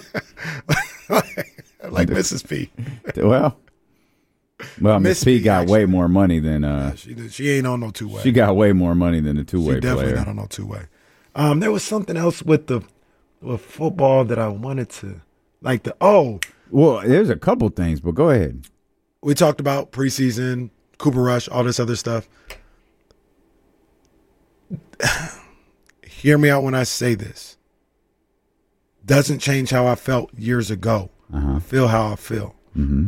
like Missus P. Well, well, Miss Miss P P, got actually. way more money than uh. She did- she ain't on no two way. She got way more money than a She two-way definitely player. not on no two way. Um, there was something else with the with football that I wanted to like the oh Well, there's a couple things, but go ahead. we talked about preseason, Cooper Rush, all this other stuff. Hear me out when I say this. Doesn't change how I felt years ago. Uh-huh. I feel how I feel. Mm-hmm.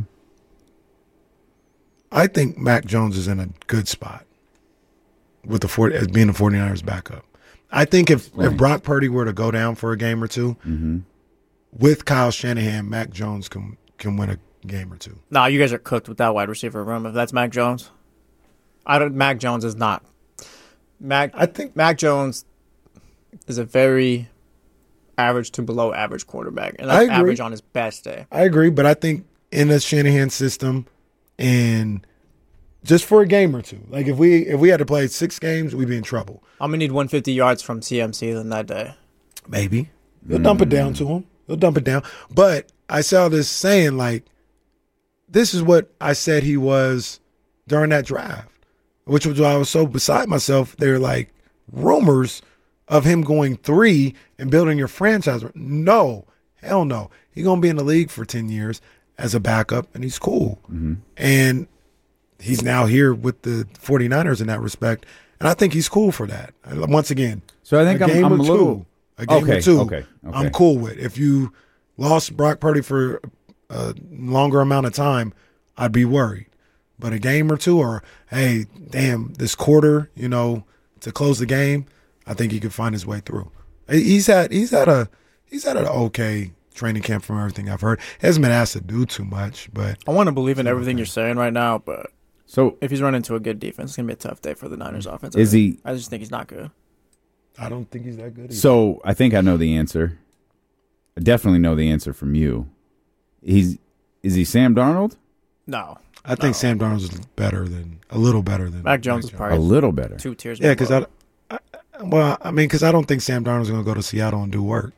I think Mac Jones is in a good spot with the forty, as being the 49ers backup. I think if, Right. if Brock Purdy were to go down for a game or two, Mm-hmm. with Kyle Shanahan, Mac Jones can can win a game or two. Nah, you guys are cooked with that wide receiver room. If that's Mac Jones, I don't. Mac Jones is not. Mac. I think Mac Jones is a very average to below average quarterback, and I that's agree. average on his best day. I agree, but I think in the Shanahan system, and just for a game or two, like if we if we had to play six games, we'd be in trouble. I'm gonna need one hundred fifty yards from C M C than that day. Maybe he'll dump it down to him. He'll dump it down. But I saw this saying like, this is what I said he was during that draft, which was why I was so beside myself. They're like rumors of him going three and building your franchise. No, hell no. He's gonna be in the league for ten years as a backup, and he's cool. Mm-hmm. And he's now here with the 49ers in that respect. And I think he's cool for that. Once again, So I think a I'm, game I'm or a two, little. a game okay, or two, okay, okay. I'm cool with. If you lost Brock Purdy for a longer amount of time, I'd be worried. But a game or two, or hey, damn, this quarter, you know, to close the game, I think he could find his way through. He's had he's had a he's had an okay training camp from everything I've heard. He hasn't been asked to do too much, but I want to believe in everything you're saying right now, but So if he's running into a good defense, it's gonna be a tough day for the Niners offense. I is think. he? I just think he's not good. I don't think he's that good either. So I think I know the answer. I definitely know the answer from you. He's is he Sam Darnold? No, I think no. Sam Darnold is better than a little better than Mac Jones is A probably little better. two tiers. Yeah, because below. I, I, well, I mean, because I don't think Sam Darnold's going to go to Seattle and do work.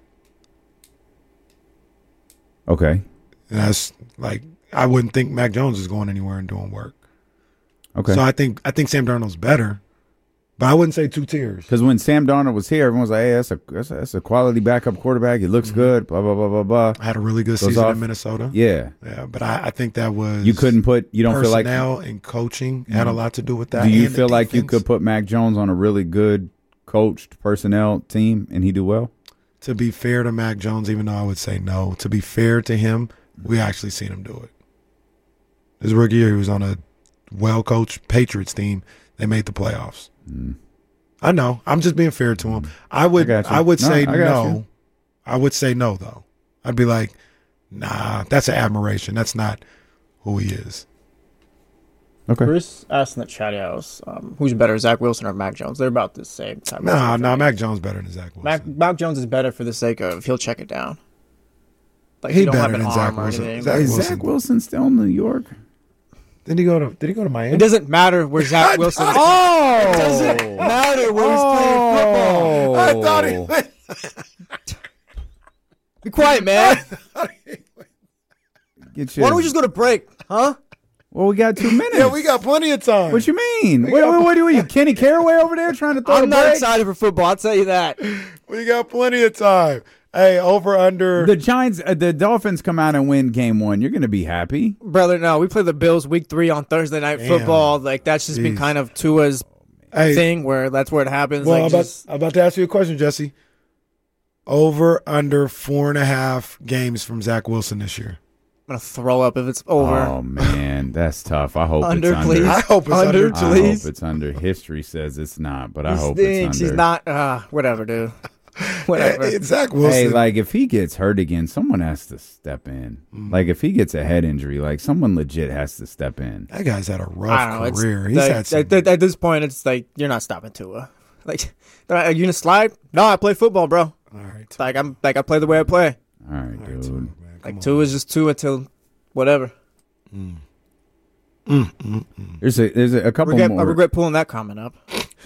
Okay. And that's like I wouldn't think Mac Jones is going anywhere and doing work. Okay. So I think I think Sam Darnold's better, but I wouldn't say two tiers. Because when Sam Darnold was here, everyone was like, "Hey, that's a that's a, that's a quality backup quarterback. He looks good." Blah blah blah blah blah. I had a really good Goes season off. in Minnesota. Yeah. Yeah, but I, I think that was You couldn't put. You don't feel like. personnel and coaching had a lot to do with that. Do you and the feel like you defense. could put Mac Jones on a really good coached personnel team and he do well? To be fair to Mac Jones, even though I would say no, to be fair to him, we actually seen him do it. His rookie year, he was on a well-coached Patriots team. They made the playoffs. Mm. I know. I'm just being fair to him. I would. I got you. I, would No, say I got no. you. I would say no, though. I'd be like, nah, that's an admiration. That's not who he is. Okay. Chris asked in the chat house, um, who's better, Zach Wilson or Mac Jones? They're about the same type. Nah, of nah. Mac Jones better than Zach Wilson. Mac, Mac Jones is better for the sake of he'll check it down. Like He he don't better have an than Zach arm or Wilson. anything. Zach Is Wilson. Zach Wilson still in New York? Did he go to? Did he go to Miami? It doesn't matter where Zach Wilson is. Oh, It doesn't matter where he's playing football. I thought he went. Be quiet, man. Get your, Why don't we just go to break, huh? What Well, we got two minutes. Yeah, we got plenty of time. What you mean? Wait, wait, what are you, Kenny Caraway over there trying to throw I'm the not break? excited for football. I'll tell you that. We got plenty of time. Hey, over under. The Giants, uh, the Dolphins come out and win game one. You're going to be happy. Brother, no, we play the Bills week three on Thursday Night Damn. Football. Like, that's just Jeez. been kind of Tua's hey, thing where that's where it happens. Well, like, I'm, about, just, I'm about to ask you a question, Jesse. Over under four and a half games from Zach Wilson this year. I'm going to throw up if it's over. Oh, man, that's tough. I hope Under, it's please. under. I hope it's Under, under. I hope please. it's under. History says it's not, but I He hope stinks. it's under. He's not. Uh, whatever, dude. Whatever. Hey, Zach Wilson. Hey, like if he gets hurt again, someone has to step in. Mm. Like if he gets a head injury, like someone legit has to step in. that guy's had a I don't know. rough It's career. He's like, had some. at, at this point, it's like you're not stopping Tua. Like, are you gonna slide? No, I play football, bro. All right. It's like I'm like I play the way I play. All right, dude. Tua, man, come Like on. Tua is just Tua until whatever. Mm. Mm, mm, mm. There's a there's a, a couple Regret, I more. regret pulling that comment up.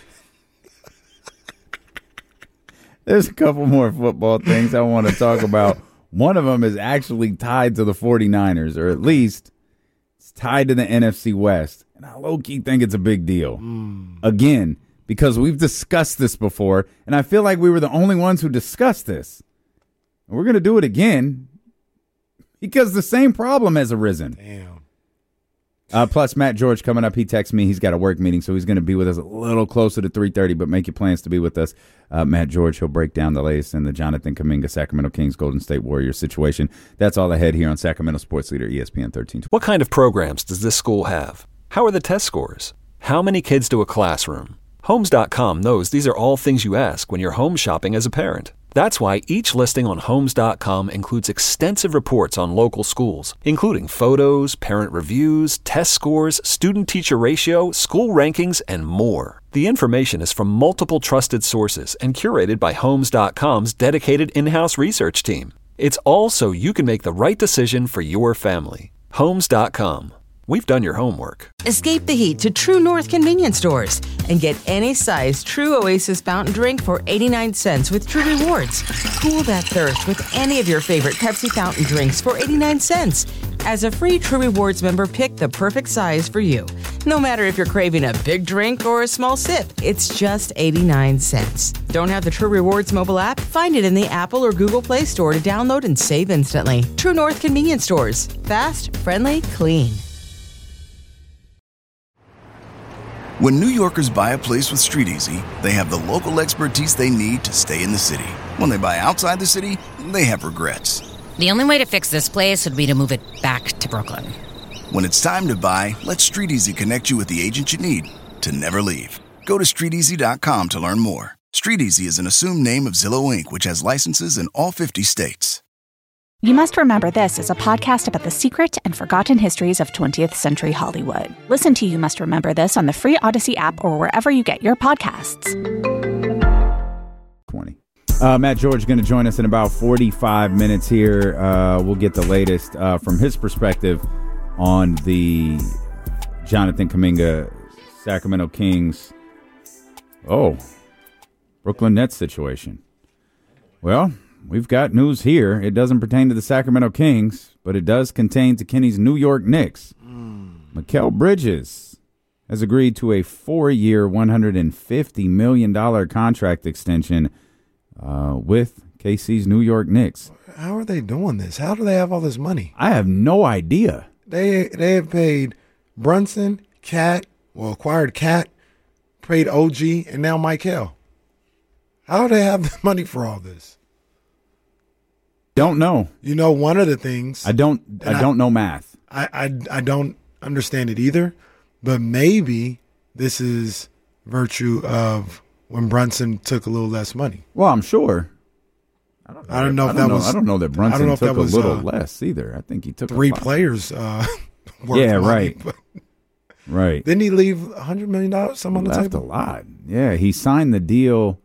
There's a couple more football things I want to talk about. One of them is actually tied to the 49ers, or at least it's tied to the N F C West. And I low-key think it's a big deal. Mm. Again, because we've discussed this before, and I feel like we were the only ones who discussed this. And we're going to do it again because the same problem has arisen. Damn. Uh, plus, Matt George coming up. He texts me. He's got a work meeting, so he's going to be with us a little closer to three thirty, but make your plans to be with us. Uh, Matt George, he'll break down the latest in the Jonathan Kuminga, Sacramento Kings, Golden State Warriors situation. That's all ahead here on Sacramento Sports Leader, E S P N thirteen twenty. What kind of programs does this school have? How are the test scores? How many kids do a classroom? Homes dot com knows these are all things you ask when you're home shopping as a parent. That's why each listing on Homes dot com includes extensive reports on local schools, including photos, parent reviews, test scores, student-teacher ratio, school rankings, and more. The information is from multiple trusted sources and curated by Homes dot com's dedicated in-house research team. It's all so you can make the right decision for your family. Homes dot com. We've done your homework. Escape the heat to True North convenience stores and get any size True Oasis fountain drink for eighty-nine cents with True Rewards. Cool that thirst with any of your favorite Pepsi fountain drinks for eighty-nine cents. As a free True Rewards member, pick the perfect size for you. No matter if you're craving a big drink or a small sip, it's just eighty-nine cents. Don't have the True Rewards mobile app? Find it in the Apple or Google Play Store to download and save instantly. True North convenience stores. Fast, friendly, clean. When New Yorkers buy a place with StreetEasy, they have the local expertise they need to stay in the city. When they buy outside the city, they have regrets. The only way to fix this place would be to move it back to Brooklyn. When it's time to buy, let StreetEasy connect you with the agent you need to never leave. Go to street easy dot com to learn more. StreetEasy is an assumed name of Zillow Incorporated, which has licenses in all fifty states. You Must Remember This is a podcast about the secret and forgotten histories of twentieth century Hollywood. Listen to You Must Remember This on the free Odyssey app or wherever you get your podcasts. twenty. Uh, Matt George going to join us in about forty-five minutes here. Uh, we'll get the latest uh, from his perspective on the Jonathan Kuminga, Sacramento Kings, oh, Brooklyn Nets situation. Well, we've got news here. It doesn't pertain to the Sacramento Kings, but it does contain to Kenny's New York Knicks. Mm. Mikal Bridges has agreed to a four-year, one hundred fifty million dollars contract extension uh, with K C's New York Knicks. How are they doing this? How do they have all this money? I have no idea. They they have paid Brunson, Cat, well, acquired Cat, paid O G, and now Mikal. How do they have the money for all this? Don't know. You know, one of the things I don't. I don't know math. I, I I don't understand it either, but maybe this is virtue of when Brunson took a little less money. Well, I'm sure. I don't know, I don't know if if I don't that know, was. I don't know that Brunson I don't know if took that was, a little uh, less either. I think he took Three a lot. players. Uh, worth Yeah, money, right. But Right. didn't he leave a hundred million dollars? Some on the Left a table. lot. Yeah, he signed the deal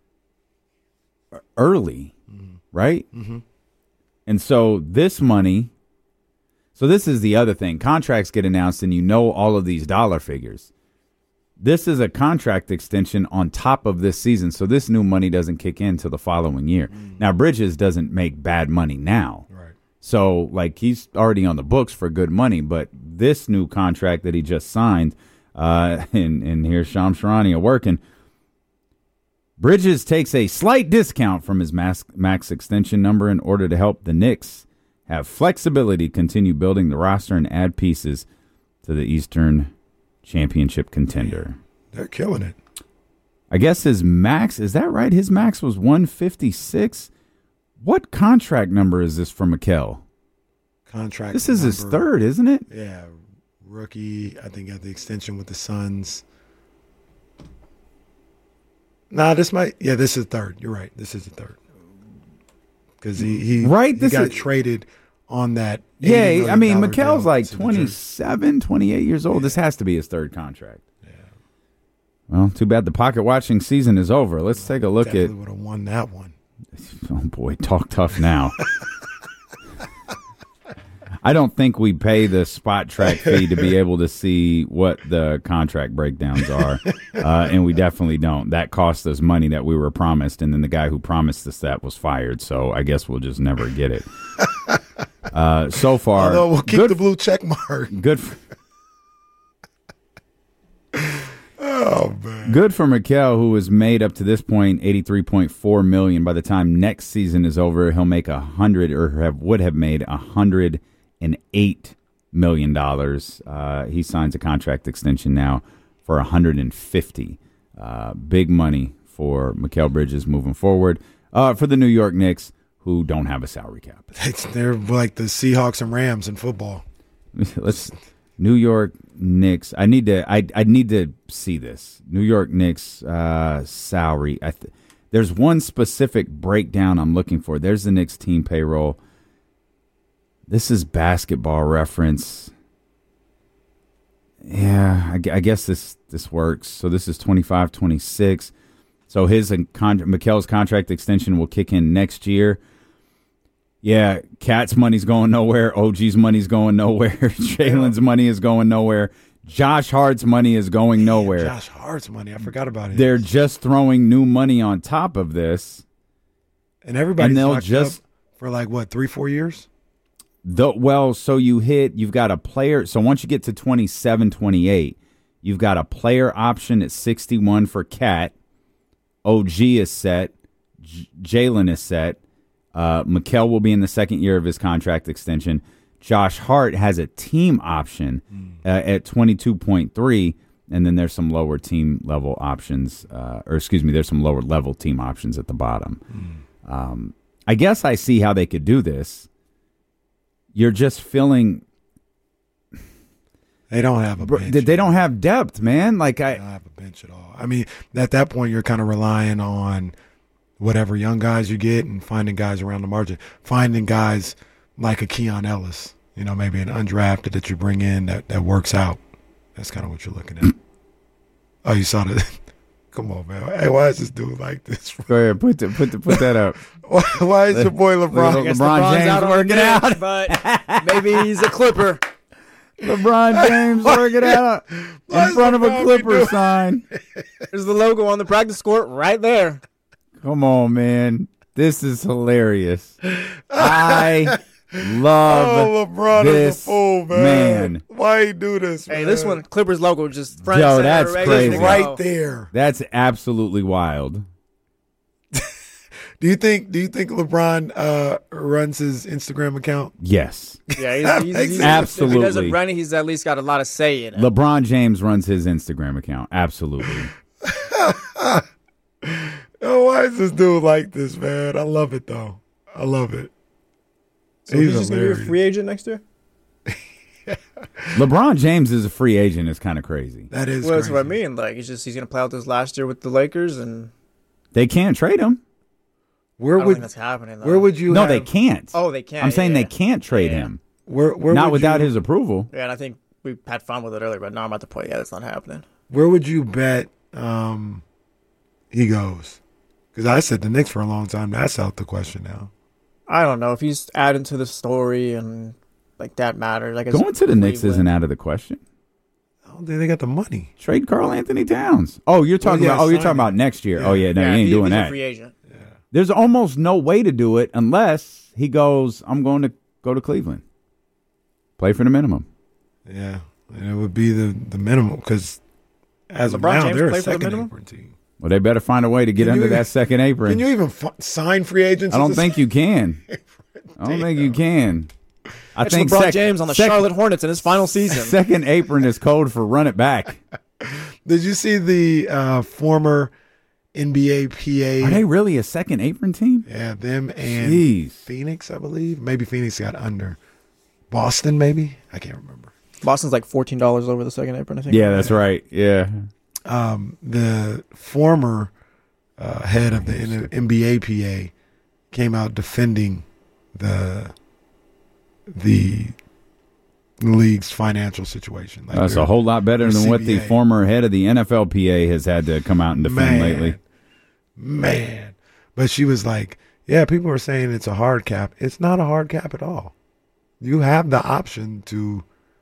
early, mm-hmm. right? Mm-hmm. And so this money. So this is the other thing. Contracts get announced, and you know all of these dollar figures. This is a contract extension on top of this season, so this new money doesn't kick in till the following year. Mm. Now, Bridges doesn't make bad money now. Right. So, like, he's already on the books for good money. But this new contract that he just signed, uh, and, and here's Shams Charania working, Bridges takes a slight discount from his max, max extension number in order to help the Knicks have flexibility, continue building the roster, and add pieces to the Eastern Championship contender. They're killing it. I guess his max, is that right? His max was one fifty-six. What contract number is this for Mikal? Contract. This is number, his third, isn't it? Yeah, rookie. I think got the extension with the Suns. Nah, this might. Yeah, this is third. You're right. This is the third. Because he he, right, he this got is, traded on that. Yeah, I mean, Mikal's like twenty-seven, twenty-eight years old. Yeah. This has to be his third contract. Yeah. Well, too bad the pocket watching season is over. Let's take a look Definitely at. Would have won that one. Oh boy, talk tough now. I don't think we pay the spot track fee to be able to see what the contract breakdowns are, uh, and we definitely don't. That cost us money that we were promised, and then the guy who promised us that was fired. So I guess we'll just never get it. Uh, so far, although we'll keep good, the blue check mark. Good. For, oh man. Good for Mikal, who has made up to this point eighty-three point four million dollars. By the time next season is over, he'll make a hundred, or have, would have made a hundred and eight million dollars. Uh, he signs a contract extension now for a hundred and fifty. Uh, big money for Mikal Bridges moving forward. Uh, for the New York Knicks, who don't have a salary cap. They're like the Seahawks and Rams in football. Let's New York Knicks. I need to. I I need to see this. New York Knicks uh, salary. I th- there's one specific breakdown I'm looking for. There's the Knicks team payroll. This is Basketball Reference. Yeah, I, I guess this this works. So this is twenty-five twenty-six. So his and con- Mikal's contract extension will kick in next year. Yeah, Cat's money's going nowhere. O G's money's going nowhere. Jalen's money is going nowhere. Josh Hart's money is going nowhere. Josh Hart's money. I forgot about it. They're just throwing new money on top of this. And everybody's and they'll locked just up for like, what, three, four years? The, well, so you hit, you've got a player. So once you get to twenty-seven twenty-eight, you've got a player option at sixty-one for Cat. O G is set. J- Jalen is set. Uh, Mikal will be in the second year of his contract extension. Josh Hart has a team option mm. uh, at twenty-two point three, and then there's some lower team level options, uh, or excuse me, there's some lower level team options at the bottom. Mm. Um, I guess I see how they could do this. You're just feeling they don't have a bench. They don't have depth, man. Like I they don't have a bench at all. I mean, at that point, you're kind of relying on whatever young guys you get and finding guys around the margin, finding guys like a Keon Ellis, you know, maybe an undrafted that you bring in that, that works out. That's kind of what you're looking at. Oh, you saw that? Come on, man. Hey, why is this dude like this? Go ahead, put the, put the, put that up. why, why is your boy LeBron? LeBron, LeBron James out working out, but maybe he's a Clipper. LeBron James working out in front of a Clipper sign. There's the logo on the practice court right there. Come on, man. This is hilarious. I love oh, LeBron this is a fool, man. man. Why he do this, man? Hey, this one, Clippers logo just front Yo, center, that's crazy. Right there. That's absolutely wild. Do you think? Do you think LeBron uh, runs his Instagram account? Yes. Yeah, he's, he's, he's, absolutely. If he doesn't run it, he's at least got a lot of say in it. LeBron James runs his Instagram account. Absolutely. Oh, why is this dude like this, man? I love it though. I love it. So he's, he's just gonna be a free agent next year. yeah. LeBron James is a free agent. It's kind of crazy. That is. Well, crazy. that's what I mean. Like, he's just he's gonna play out this last year with the Lakers, and they can't trade him. Where I don't would think that's happening? Though. Where would you? No, have, they can't. Oh, they can't. I'm saying yeah. they can't trade yeah. him. Where? Where? Not would without you, his approval. Yeah, and I think we had fun with it earlier, but now I'm at the point. Yeah, that's not happening. Where would you bet um, he goes? Because I said the Knicks for a long time. That's out the question now. I don't know if he's adding to the story and like that matters. Like going to the Knicks isn't out of the question. Oh, they they got the money. Trade Karl Anthony Towns. Oh, you're talking well, yeah, about. Oh, you're talking him. about next year. Yeah. Oh yeah, no, yeah, you ain't he, doing he's that. A free agent. Yeah. There's almost no way to do it unless he goes, I'm going to go to Cleveland. Play for the minimum. Yeah, and it would be the, the minimum because as of LeBron now, James they're play a for the second minimum? apron team. Well, they better find a way to get Can under you that even- second apron. Can you even f- sign free agents? I as don't a think you can. I don't think you can. I It's think LeBron sec- James on the sec- Charlotte Hornets in his final season. Second apron is code for run it back. Did you see the uh, former N B A P A? Are they really a second apron team? Yeah, them and Jeez. Phoenix, I believe. Maybe Phoenix got under. Boston, maybe? I can't remember. Boston's like fourteen dollars over the second apron, I think. Yeah, that's right. Yeah. Um, the former uh, head of the N B A P A came out defending the the league's financial situation. Like That's their- a whole lot better their than what the C B A. former head of the N F L P A has had to come out and defend Man. lately. Man. But she was like, yeah, people are saying it's a hard cap. It's not a hard cap at all. You have the option to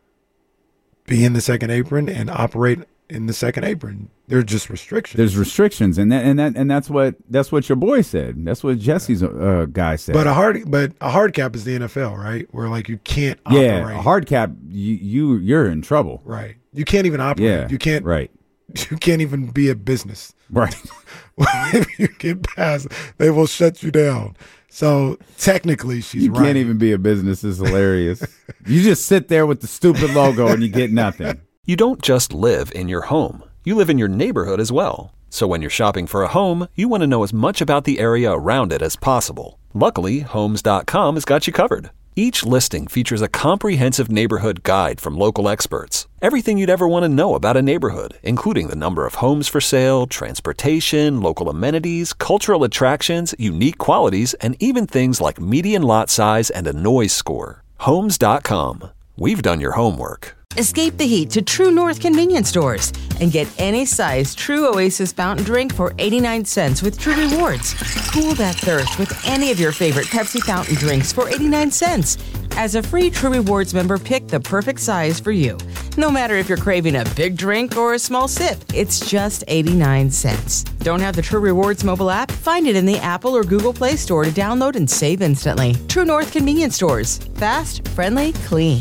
be in the second apron and operate in the second apron. There's just restrictions. There's restrictions, and that and that and that's what that's what your boy said. That's what Jesse's uh, guy said. But a hard, but a hard cap is the N F L, right? Where like you can't yeah, operate. a hard cap, you, you you're in trouble. Right. You can't even operate. Yeah, You can't. Right. You can't even be a business. Right. If you get past, they will shut you down. So technically, she's You right. can't even be a business. It's hilarious. You just sit there with the stupid logo and you get nothing. You don't just live in your home. You live in your neighborhood as well. So when you're shopping for a home, you want to know as much about the area around it as possible. Luckily, Homes dot com has got you covered. Each listing features a comprehensive neighborhood guide from local experts. Everything you'd ever want to know about a neighborhood, including the number of homes for sale, transportation, local amenities, cultural attractions, unique qualities, and even things like median lot size and a noise score. Homes dot com. We've done your homework. Escape the heat to True North convenience stores and get any size True Oasis fountain drink for eighty-nine cents with True Rewards. Cool that thirst with any of your favorite Pepsi fountain drinks for eighty-nine cents. As a free True Rewards member, pick the perfect size for you. No matter if you're craving a big drink or a small sip, it's just eighty-nine cents. Don't have the True Rewards mobile app? Find it in the Apple or Google Play Store to download and save instantly. True North convenience stores. Fast, friendly, clean.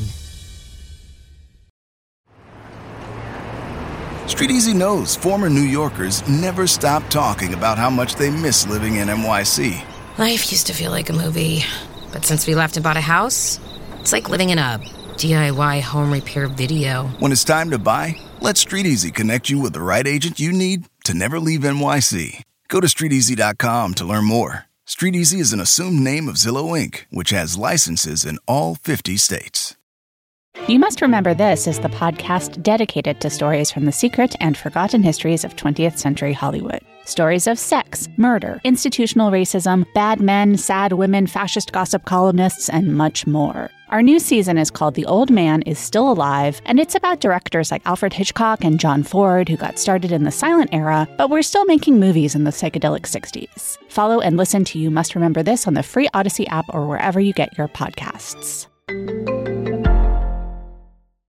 Street Easy knows former New Yorkers never stop talking about how much they miss living in N Y C. Life used to feel like a movie, but since we left and bought a house, it's like living in a D I Y home repair video. When it's time to buy, let Street Easy connect you with the right agent you need to never leave N Y C. Go to street easy dot com to learn more. Street Easy is an assumed name of Zillow Incorporated, which has licenses in all fifty states. You Must Remember This is the podcast dedicated to stories from the secret and forgotten histories of twentieth century Hollywood. Stories of sex, murder, institutional racism, bad men, sad women, fascist gossip columnists, and much more. Our new season is called The Old Man is Still Alive, and it's about directors like Alfred Hitchcock and John Ford who got started in the silent era, but were still making movies in the psychedelic sixties. Follow and listen to You Must Remember This on the free Odyssey app or wherever you get your podcasts.